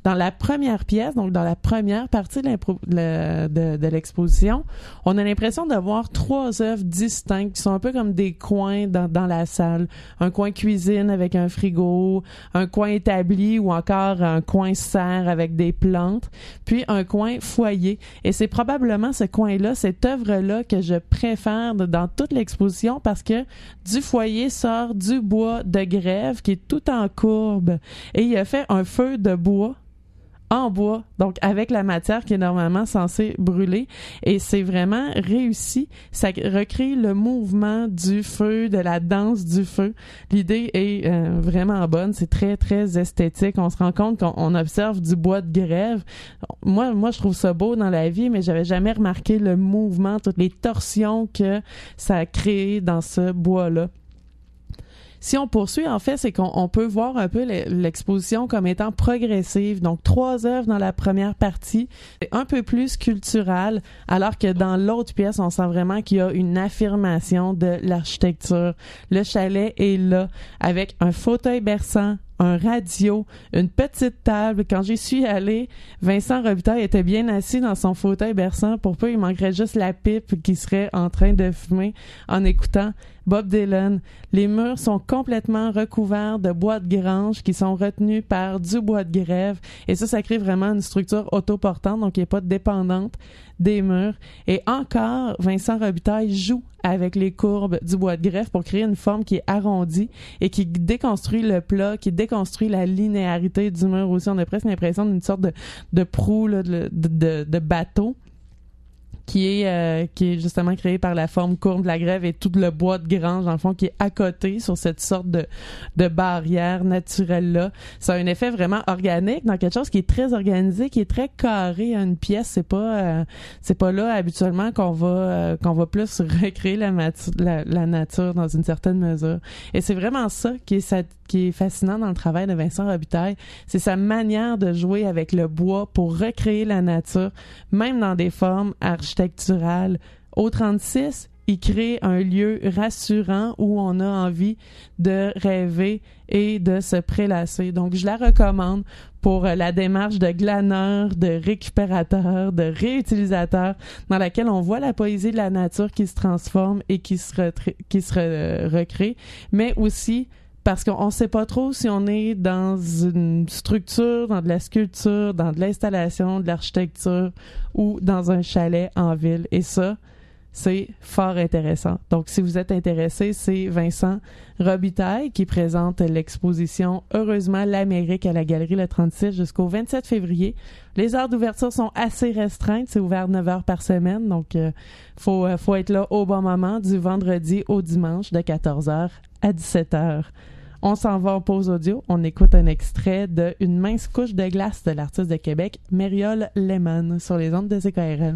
Dans la première pièce, donc dans la première partie de, de, de, de l'exposition, on a l'impression de voir trois œuvres distinctes qui sont un peu comme des coins dans, dans la salle. Un coin cuisine avec un frigo, un coin établi ou encore un coin serre avec des plantes, puis un coin foyer. Et c'est probablement ce coin-là, cette œuvre-là que je préfère dans toute l'exposition parce que du foyer sort du bois de grève qui est tout en courbe et il a fait un feu de bois en bois, donc avec la matière qui est normalement censée brûler. Et c'est vraiment réussi. Ça recrée le mouvement du feu, de la danse du feu. L'idée est euh, vraiment bonne. C'est très, très esthétique. On se rend compte qu'on on observe du bois de grève. Moi, moi, je trouve ça beau dans la vie, mais j'avais jamais remarqué le mouvement, toutes les torsions que ça a créé dans ce bois-là. Si on poursuit, en fait, c'est qu'on on peut voir un peu l'exposition comme étant progressive. Donc, trois œuvres dans la première partie, un peu plus culturelle, alors que dans l'autre pièce, on sent vraiment qu'il y a une affirmation de l'architecture. Le chalet est là, avec un fauteuil berçant, un radio, une petite table. Quand j'y suis allée, Vincent Robitaille était bien assis dans son fauteuil berçant. Pour peu, il manquerait juste la pipe qui serait en train de fumer en écoutant Bob Dylan. Les murs sont complètement recouverts de bois de grange qui sont retenus par du bois de grève. Et ça, ça crée vraiment une structure autoportante, donc qui n'est pas dépendante des murs. Et encore, Vincent Robitaille joue avec les courbes du bois de grève pour créer une forme qui est arrondie et qui déconstruit le plat, qui déconstruit la linéarité du mur aussi. On a presque l'impression d'une sorte de, de proue, là, de, de, de bateau qui est euh, qui est justement créé par la forme courbe de la grève et tout le bois de grange, dans le fond, qui est à côté sur cette sorte de, de barrière naturelle-là. Ça a un effet vraiment organique dans quelque chose qui est très organisé, qui est très carré à une pièce. C'est pas euh, c'est pas là habituellement qu'on va euh, qu'on va plus recréer la, matu- la, la nature dans une certaine mesure. Et c'est vraiment ça qui est sa- qui est fascinant dans le travail de Vincent Robitaille. C'est sa manière de jouer avec le bois pour recréer la nature, même dans des formes architecturales. Au trente-six, il crée un lieu rassurant où on a envie de rêver et de se prélasser. Donc, je la recommande pour la démarche de glaneur, de récupérateur, de réutilisateur, dans laquelle on voit la poésie de la nature qui se transforme et qui se, retra- qui se re- recrée, mais aussi parce qu'on ne sait pas trop si on est dans une structure, dans de la sculpture, dans de l'installation, de l'architecture ou dans un chalet en ville. Et ça, c'est fort intéressant. Donc, si vous êtes intéressé, c'est Vincent Robitaille qui présente l'exposition « Heureusement l'Amérique » à la Galerie Le trente-six jusqu'au vingt-sept février. Les heures d'ouverture sont assez restreintes. C'est ouvert neuf heures par semaine. Donc, il euh, faut, euh, faut être là au bon moment du vendredi au dimanche de quatorze heures à dix-sept heures. On s'en va en pause audio. On écoute un extrait de Une mince couche de glace de l'artiste de Québec, Mériole Lehmann, sur les ondes de C K R L.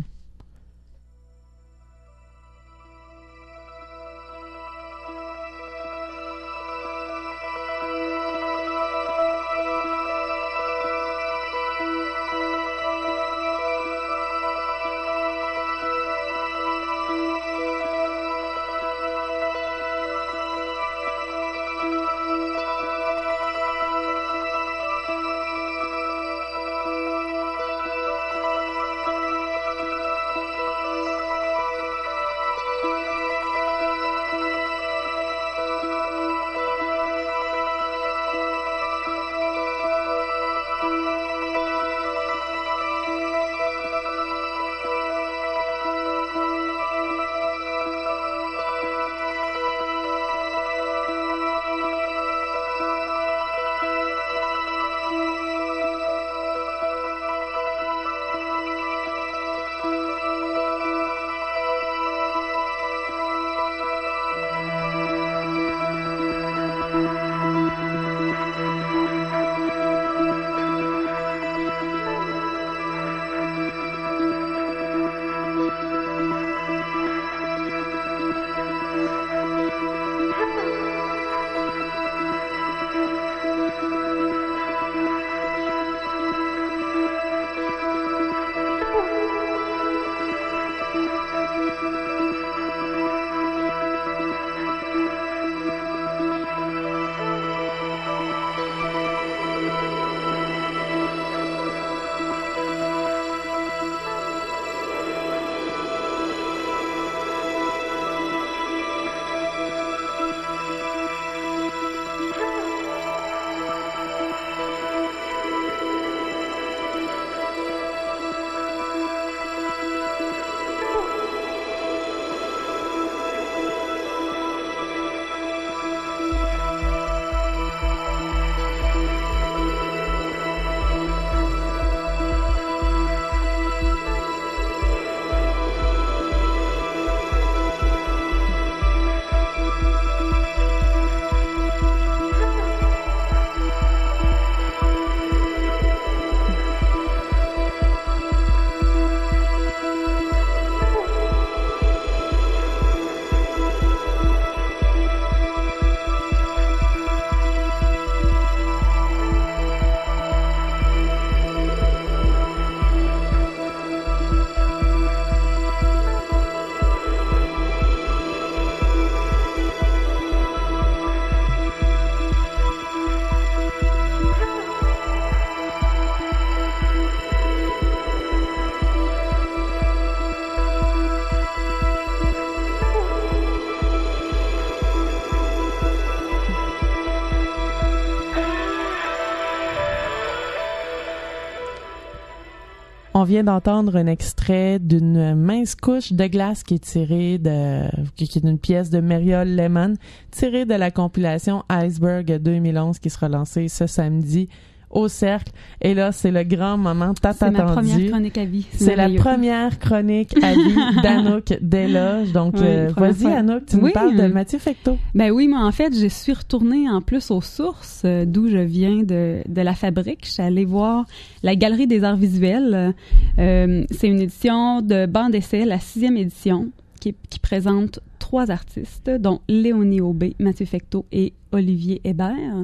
On vient d'entendre un extrait d'une mince couche de glace qui est tirée de, qui est une pièce de Mariol Lemon, tirée de la compilation Iceberg deux mille onze qui sera lancée ce samedi au Cercle. Et là, c'est le grand moment tant c'est attendu. C'est ma première chronique à vie. C'est, c'est la première chronique à vie d'Anouk Desloges. Donc, oui, euh, vas-y, fois. Anouk, tu oui, nous parles de Mathieu Fecteau. Ben oui, moi, en fait, je suis retournée en plus aux sources, euh, d'où je viens de, de la fabrique. Je suis allée voir la Galerie des arts visuels. Euh, c'est une édition de bande d'essai, la sixième édition, qui, qui présente trois artistes, dont Léonie Aubé, Mathieu Fecteau et Olivier Hébert.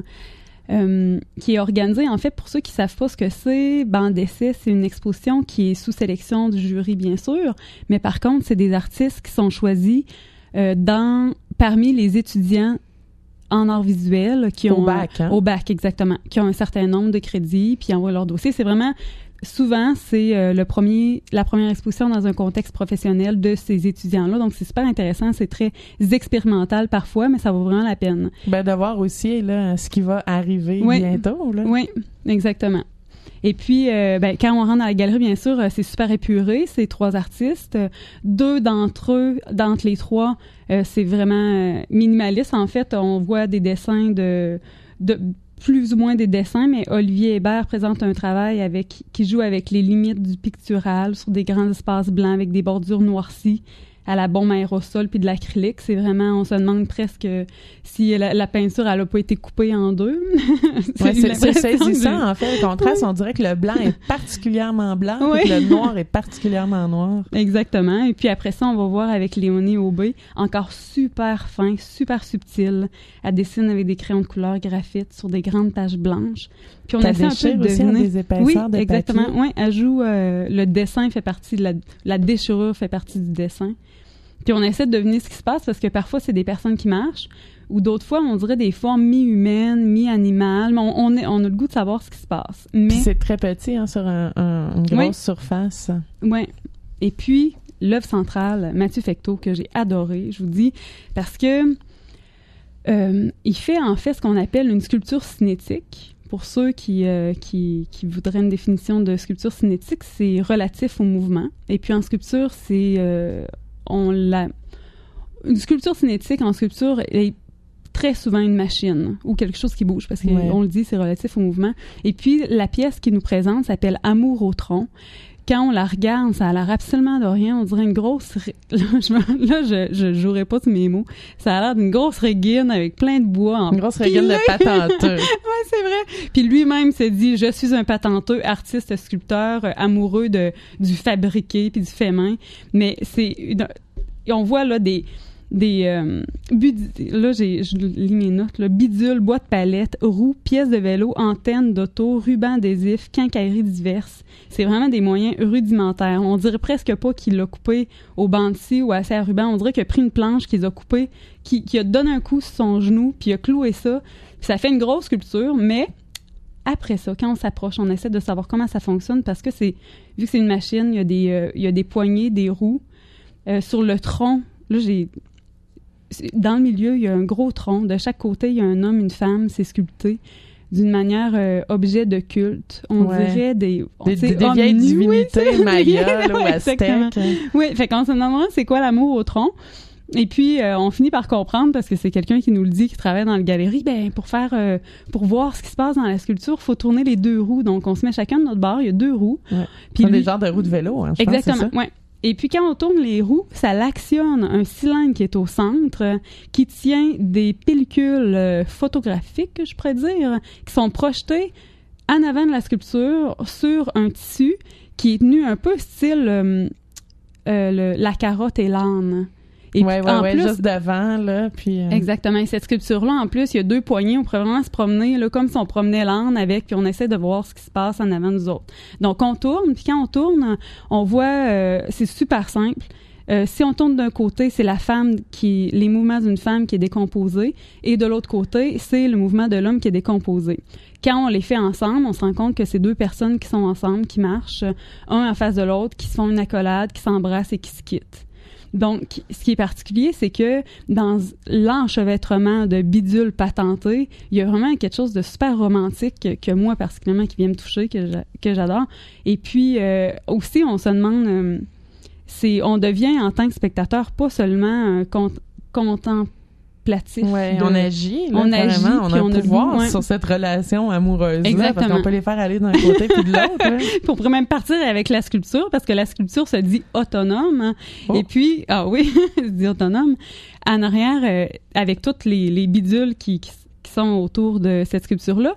Euh, qui est organisée, en fait, pour ceux qui ne savent pas ce que c'est, bande d'essai, c'est une exposition qui est sous sélection du jury, bien sûr, mais par contre, c'est des artistes qui sont choisis euh, dans, parmi les étudiants en arts visuels qui ont... Au bac, hein? Au bac, exactement, qui ont un certain nombre de crédits, puis envoient leur dossier. C'est vraiment... Souvent, c'est euh, le premier, la première exposition dans un contexte professionnel de ces étudiants-là. Donc, c'est super intéressant. C'est très expérimental parfois, mais ça vaut vraiment la peine. Ben, de voir aussi là, ce qui va arriver oui. bientôt. Là. Oui, exactement. Et puis, euh, ben, quand on rentre dans la galerie, bien sûr, c'est super épuré. C'est trois artistes. Deux d'entre eux, d'entre les trois, euh, c'est vraiment euh, minimaliste. En fait, on voit des dessins de... de plus ou moins des dessins, mais Olivier Hébert présente un travail avec qui joue avec les limites du pictural sur des grands espaces blancs avec des bordures noircies à la bombe aérosol puis de l'acrylique. C'est vraiment, on se demande presque si la, la peinture, elle a pas été coupée en deux. c'est, ouais, c'est, c'est saisissant, en fait. Au contraire, oui. On dirait que le blanc est particulièrement blanc oui. et que le noir est particulièrement noir. Exactement. Et puis après ça, on va voir avec Léonie Aubé, encore super fin, super subtil. Elle dessine avec des crayons de couleur graphite sur des grandes taches blanches. Puis on T'as essaie un peu de deviner... des épaisseurs oui, de exactement. papier. Oui, elle joue... Euh, le dessin fait partie de la... La déchirure fait partie du dessin. Puis on essaie de deviner ce qui se passe parce que parfois, c'est des personnes qui marchent ou d'autres fois, on dirait des formes mi-humaines, mi-animales. Mais on, on, est, on a le goût de savoir ce qui se passe. Mais... Puis c'est très petit hein, sur un, un, une grosse oui. surface. Oui. Et puis, l'œuvre centrale, Mathieu Fecteau, que j'ai adoré, je vous dis, parce que euh, il fait en fait ce qu'on appelle une sculpture cinétique. Pour ceux qui, euh, qui, qui voudraient une définition de sculpture cinétique, c'est relatif au mouvement. Et puis en sculpture, c'est... Euh, on l'a... Une sculpture cinétique, en sculpture, est très souvent une machine ou quelque chose qui bouge, parce qu'on ouais. le dit, c'est relatif au mouvement. Et puis, la pièce qu'il nous présente s'appelle « Amour au tronc ». Quand on la regarde, ça a l'air absolument de rien. On dirait une grosse... Là, je, là, je, je jouerai pas sur mes mots. Ça a l'air d'une grosse régine avec plein de bois. En une grosse régine de patenteux. Oui, c'est vrai. Puis lui-même s'est dit, je suis un patenteux, artiste, sculpteur, euh, amoureux de du fabriqué puis du fait main. Mais c'est... Une, on voit là des... des euh, bud, là j'ai je lis mes notes là, bidule, bois de palette, roues, pièces de vélo, antennes d'auto, rubans adhésifs, quincailleries diverses. C'est vraiment des moyens rudimentaires. On dirait presque pas qu'il l'a coupé au bandeau ou à serre ruban. On dirait qu'il a pris une planche, qu'il a coupé, qu'il, qu'il a donné un coup sur son genou, puis il a cloué ça. Puis ça fait une grosse sculpture, mais après ça, quand on s'approche, on essaie de savoir comment ça fonctionne parce que c'est vu que c'est une machine, il y a des euh, il y a des poignées, des roues euh, sur le tronc. Là, j'ai dans le milieu, il y a un gros tronc. De chaque côté, il y a un homme, une femme, c'est sculpté d'une manière euh, objet de culte. On ouais. dirait des... On des, des, des vieilles divinités oui, mayas ou aztèques. Oui, fait qu'on se demande c'est quoi l'amour au tronc. Et puis, euh, on finit par comprendre, parce que c'est quelqu'un qui nous le dit, qui travaille dans la galerie, ben pour faire, euh, pour voir ce qui se passe dans la sculpture, il faut tourner les deux roues. Donc, on se met chacun de notre bord, il y a deux roues. Ouais. Puis lui... des genres de roues de vélo, hein, je exactement, pense, c'est ça? Ouais. Et puis, quand on tourne les roues, ça l'actionne un cylindre qui est au centre, euh, qui tient des pellicules euh, photographiques, je pourrais dire, qui sont projetées en avant de la sculpture sur un tissu qui est tenu un peu style euh, euh, le, la carotte et l'âne. Et ouais, puis, ouais, en ouais, plus, juste devant, là, puis... Euh... Exactement. Et cette sculpture-là, en plus, il y a deux poignées. On pourrait vraiment se promener, là, comme si on promenait l'âne avec, puis on essaie de voir ce qui se passe en avant de nous autres. Donc, on tourne, puis quand on tourne, on voit... Euh, c'est super simple. Euh, si on tourne d'un côté, c'est la femme qui... Les mouvements d'une femme qui est décomposée, et de l'autre côté, c'est le mouvement de l'homme qui est décomposé. Quand on les fait ensemble, on se rend compte que c'est deux personnes qui sont ensemble, qui marchent, un en face de l'autre, qui se font une accolade, qui s'embrassent et qui se quittent. Donc, ce qui est particulier, c'est que dans l'enchevêtrement de bidules patentés, il y a vraiment quelque chose de super romantique que, que moi, particulièrement, qui vient me toucher, que, j'a, que j'adore. Et puis, euh, aussi, on se demande, euh, c'est, on devient, en tant que spectateur, pas seulement euh, cont- contemplatif. Ouais, de, on agit, là, on carrément, agit, on a puis on un a pouvoir ouais. sur cette relation amoureuse-là, Exactement. parce qu'on peut les faire aller d'un côté puis de l'autre. Hein. On pourrait même partir avec la sculpture, parce que la sculpture se dit autonome. Hein. Oh. Et puis, ah oui, se dit autonome. En arrière, euh, avec toutes les, les bidules qui, qui, qui sont autour de cette sculpture-là,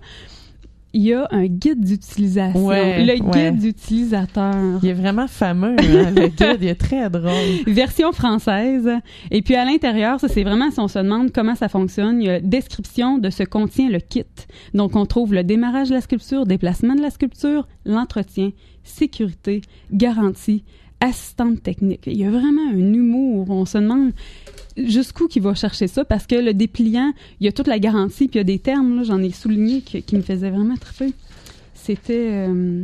il y a un guide d'utilisation. Ouais, le guide ouais. d'utilisateur. Il est vraiment fameux, hein, le guide, il est très drôle. Version française. Et puis à l'intérieur, ça c'est vraiment, si on se demande comment ça fonctionne, il y a description de ce que contient le kit. Donc on trouve le démarrage de la sculpture, déplacement de la sculpture, l'entretien, sécurité, garantie, assistante technique. Il y a vraiment un humour. On se demande jusqu'où qu'il va chercher ça, parce que le dépliant, il y a toute la garantie, puis il y a des termes, là, j'en ai souligné, qui, qui me faisaient vraiment triper. C'était, euh,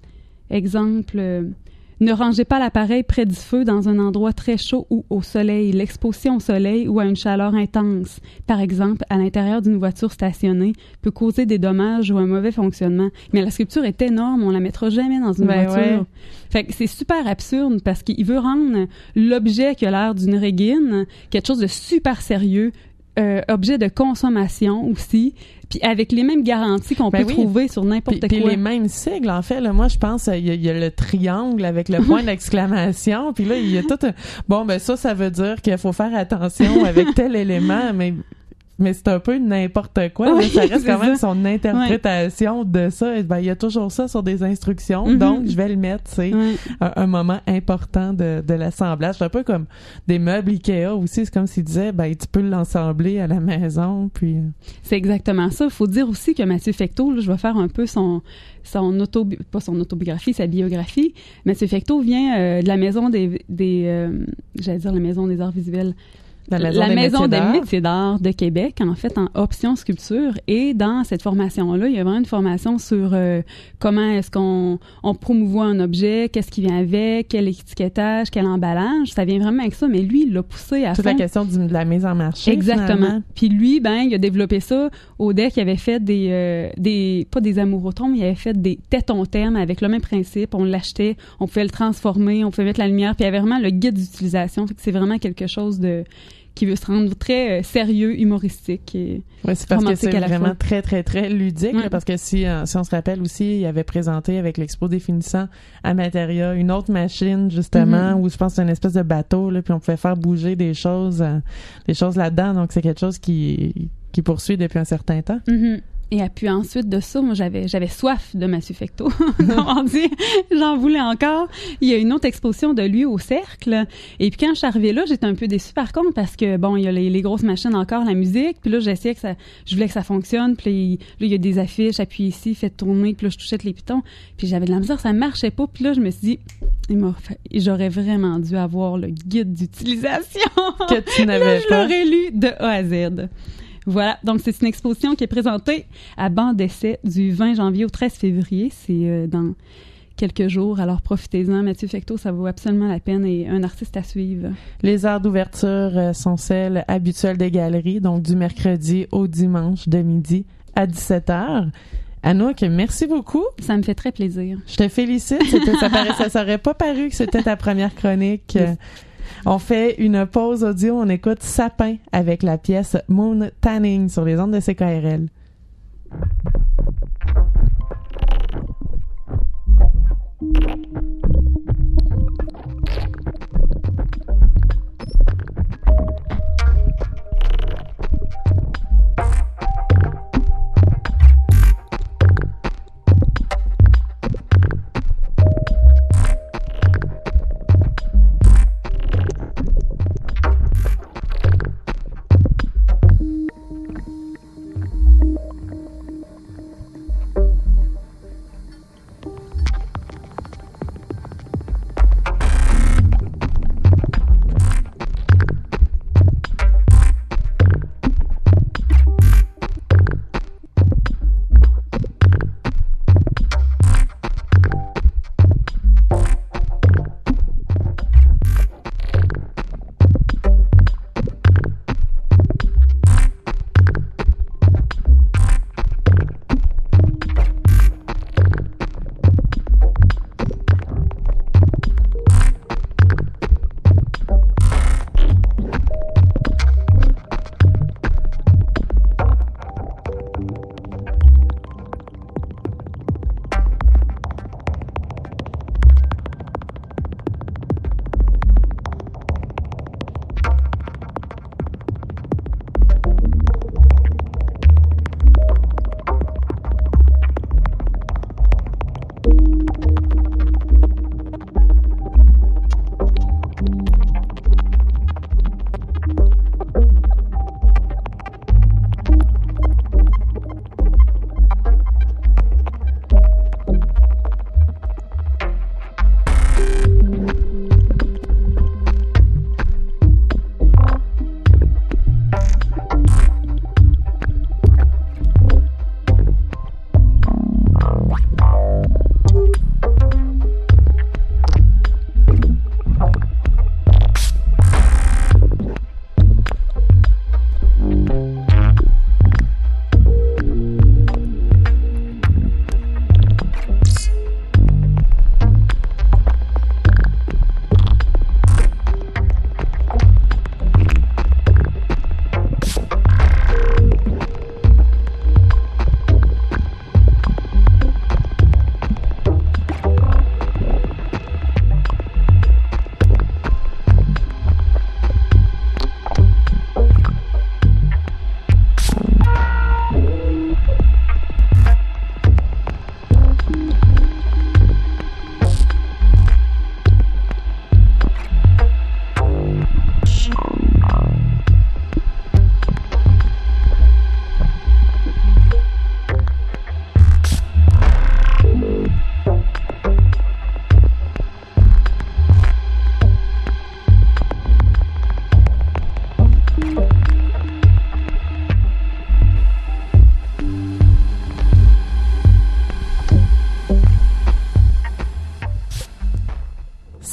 exemple, euh, ne rangez pas l'appareil près du feu dans un endroit très chaud ou au soleil, l'exposition au soleil ou à une chaleur intense. Par exemple, à l'intérieur d'une voiture stationnée peut causer des dommages ou un mauvais fonctionnement. Mais la sculpture est énorme, on la mettra jamais dans une ben voiture. Ouais. Fait que c'est super absurde parce qu'il veut rendre l'objet qui a l'air d'une régine quelque chose de super sérieux, euh, objet de consommation aussi, puis avec les mêmes garanties qu'on Ben peut oui. trouver sur n'importe Puis, quoi. puis les mêmes sigles, en fait. Là, moi, je pense il y, a, il y a le triangle avec le point d'exclamation. Puis là, il y a tout un... Bon, ben ça, ça veut dire qu'il faut faire attention avec tel élément, mais... Mais c'est un peu n'importe quoi. Oui, là. Ça reste c'est quand même ça. son interprétation de ça. Et ben, il y a toujours ça sur des instructions. Mm-hmm. Donc, je vais le mettre. C'est Ouais. un, un moment important de, de l'assemblage. C'est un peu comme des meubles Ikea aussi. C'est comme s'il disait, ben, tu peux l'ensembler à la maison. Puis... C'est exactement ça. Il faut dire aussi que Mathieu Fecteau, là, je vais faire un peu son, son auto, pas son autobiographie, sa biographie. Mathieu Fecteau vient euh, de la maison des, des euh, j'allais dire la maison des arts visuels. La maison, la des, maison métiers des d'art. métiers d'art de Québec, en fait, en option sculpture. Et dans cette formation-là, il y a vraiment une formation sur euh, comment est-ce qu'on on promouvoit un objet, qu'est-ce qui vient avec, quel étiquetage, quel emballage. Ça vient vraiment avec ça, mais lui, il l'a poussé à Toute fond. la question du, de la mise en marché. Exactement. Finalement. Puis lui, ben, il a développé ça au D E C. Il avait fait des, euh, des pas des amourotons, mais il avait fait des tétons termes avec le même principe. On l'achetait, on pouvait le transformer, on pouvait mettre la lumière. Puis il y avait vraiment le guide d'utilisation. Fait que c'est vraiment quelque chose de qui veut se rendre très euh, sérieux, humoristique et ouais, c'est parce que romantique c'est à la vraiment fois. très, très, très ludique. Ouais. Là, parce que si, euh, si on se rappelle aussi, il avait présenté avec l'Expo définissant à Materia une autre machine, justement, Mm-hmm. où je pense que c'est une espèce de bateau, là, puis on pouvait faire bouger des choses, euh, des choses là-dedans. Donc, c'est quelque chose qui, qui poursuit depuis un certain temps. Mm-hmm. Et puis ensuite de ça, moi, j'avais j'avais soif de Mathieu Fecteau. On dit, j'en voulais encore. Il y a une autre exposition de lui au Cercle. Et puis quand je suis arrivée là, j'étais un peu déçue par contre parce que, bon, il y a les, les grosses machines encore, la musique. Puis là, j'essayais que ça... Je voulais que ça fonctionne. Puis là, il y a des affiches, appuie ici, faites tourner. Puis là, je touchais les pitons. Puis j'avais de la misère, ça marchait pas. Puis là, je me suis dit, il m'a fait... j'aurais vraiment dû avoir le guide d'utilisation. Que tu n'avais là, je pas. l'aurais lu de A à Z. Voilà, donc c'est une exposition qui est présentée à Banc d'essai du vingt janvier au treize février. C'est euh, dans quelques jours, alors profitez-en. Mathieu Fecteau, ça vaut absolument la peine et un artiste à suivre. Les heures d'ouverture euh, sont celles habituelles des galeries, donc du mercredi au dimanche de midi à dix-sept heures. Anouk, merci beaucoup. Ça me fait très plaisir. Je te félicite. C'était, ça paraissait, ça aurait pas paru que c'était ta première chronique. Yes. On fait une pause audio, on écoute Sapin avec la pièce Moon Tanning sur les ondes de C K R L.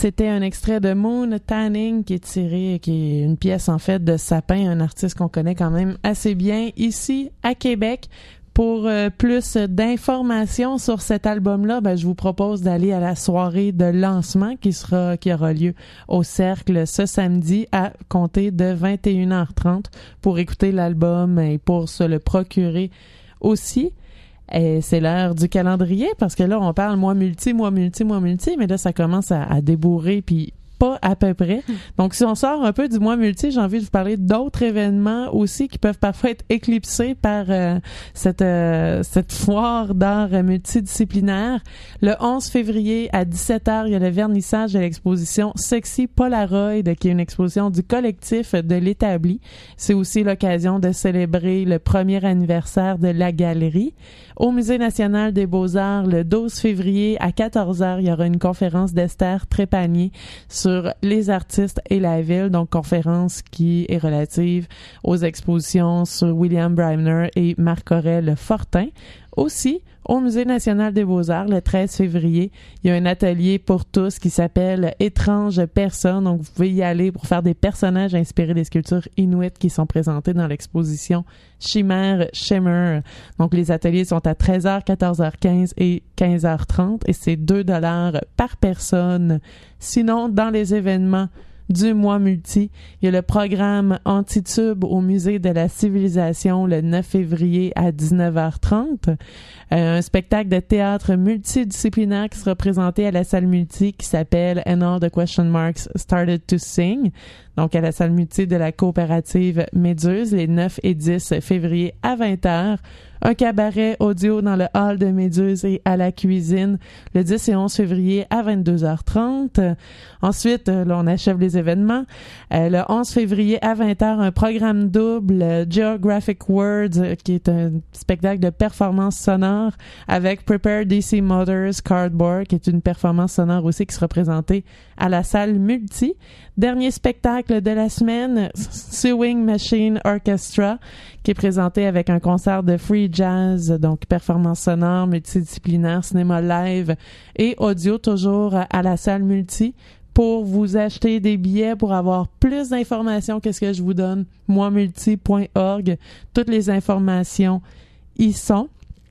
c'était un extrait de Moon Tanning qui est tiré, qui est une pièce en fait de Sapin, un artiste qu'on connaît quand même assez bien ici à Québec. Pour euh, plus d'informations sur cet album-là, ben, je vous propose d'aller à la soirée de lancement qui sera qui aura lieu au Cercle ce samedi à compter de vingt et une heures trente pour écouter l'album et pour se le procurer aussi. Et c'est l'heure du calendrier parce que là, on parle mois multi, mois multi, mois multi, mais là, ça commence à, à débourrer puis pas à peu près. Donc, si on sort un peu du mois multi, j'ai envie de vous parler d'autres événements aussi qui peuvent parfois être éclipsés par euh, cette euh, cette foire d'art multidisciplinaire. Le onze février à dix-sept heures, il y a le vernissage de l'exposition Sexy Polaroid, qui est une exposition du collectif de l'Établi. C'est aussi l'occasion de célébrer le premier anniversaire de la galerie. Au Musée national des beaux-arts, le douze février à quatorze heures, il y aura une conférence d'Esther Trépanier sur les artistes et la ville, donc conférence qui est relative aux expositions sur William Brymner et Marc-Aurèle Fortin. Aussi, au Musée national des beaux-arts, le treize février, il y a un atelier pour tous qui s'appelle « Étranges personnes ». Donc, vous pouvez y aller pour faire des personnages inspirés des sculptures inuites qui sont présentées dans l'exposition Chimère Shimmer. Donc, les ateliers sont à treize heures, quatorze heures quinze et quinze heures trente et c'est deux dollars par personne. Sinon, dans les événements du mois multi, il y a le programme Antitube au Musée de la Civilisation le neuf février à dix-neuf heures trente. Euh, un spectacle de théâtre multidisciplinaire qui sera présenté à la salle multi qui s'appelle And All the Question Marks Started to Sing. Donc, à la salle multi de la coopérative Méduse, les neuf et dix février à vingt heures. Un cabaret audio dans le hall de Méduse et à la cuisine le dix et onze février à vingt-deux heures trente. Ensuite, là, on achève les événements. Euh, le onze février à vingt heures, un programme double, euh, Geographic Words, euh, qui est un spectacle de performance sonore avec Prepare D C Motors Cardboard, qui est une performance sonore aussi qui sera présentée à la salle multi. Dernier spectacle de la semaine, Sewing Machine Orchestra, qui est présenté avec un concert de free jazz, donc performance sonore, multidisciplinaire, cinéma live et audio, toujours à la salle multi. Pour vous acheter des billets, pour avoir plus d'informations, qu'est-ce que je vous donne? moi multi point org. Toutes les informations y sont.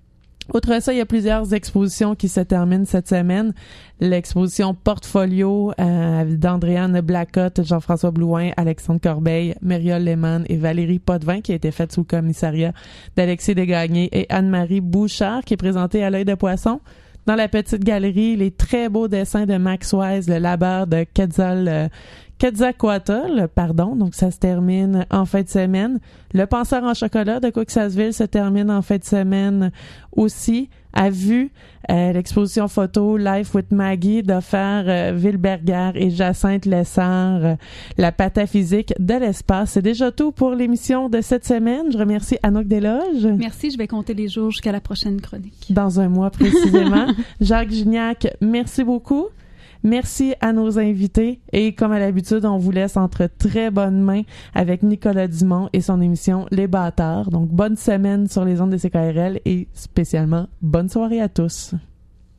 Outre ça, il y a plusieurs expositions qui se terminent cette semaine. L'exposition Portfolio euh, d'Andréane Blacotte, Jean-François Blouin, Alexandre Corbeil, Mériole Lehmann et Valérie Potvin, qui a été faite sous le commissariat d'Alexis Desgagnés et Anne-Marie Bouchard, qui est présentée à l'Œil de Poisson. Dans la petite galerie, les très beaux dessins de Max Wise, le labeur de Quetzal, euh, Quetzalcoatl, pardon. Donc, ça se termine en fin de semaine. Le penseur en chocolat de Cooksasville se termine en fin de semaine aussi. À vue, euh, l'exposition photo Life with Maggie d'Ofer euh, Wilberger et Jacinthe Lessard, euh, la pataphysique de l'espace. C'est déjà tout pour l'émission de cette semaine. Je remercie Anouk Desloges. Merci, je vais compter les jours jusqu'à la prochaine chronique. Dans un mois précisément. Jacques Gignac, merci beaucoup. Merci à nos invités et comme à l'habitude, on vous laisse entre très bonnes mains avec Nicolas Dumont et son émission Les Bâtards. Donc, bonne semaine sur les ondes de C K R L et spécialement bonne soirée à tous.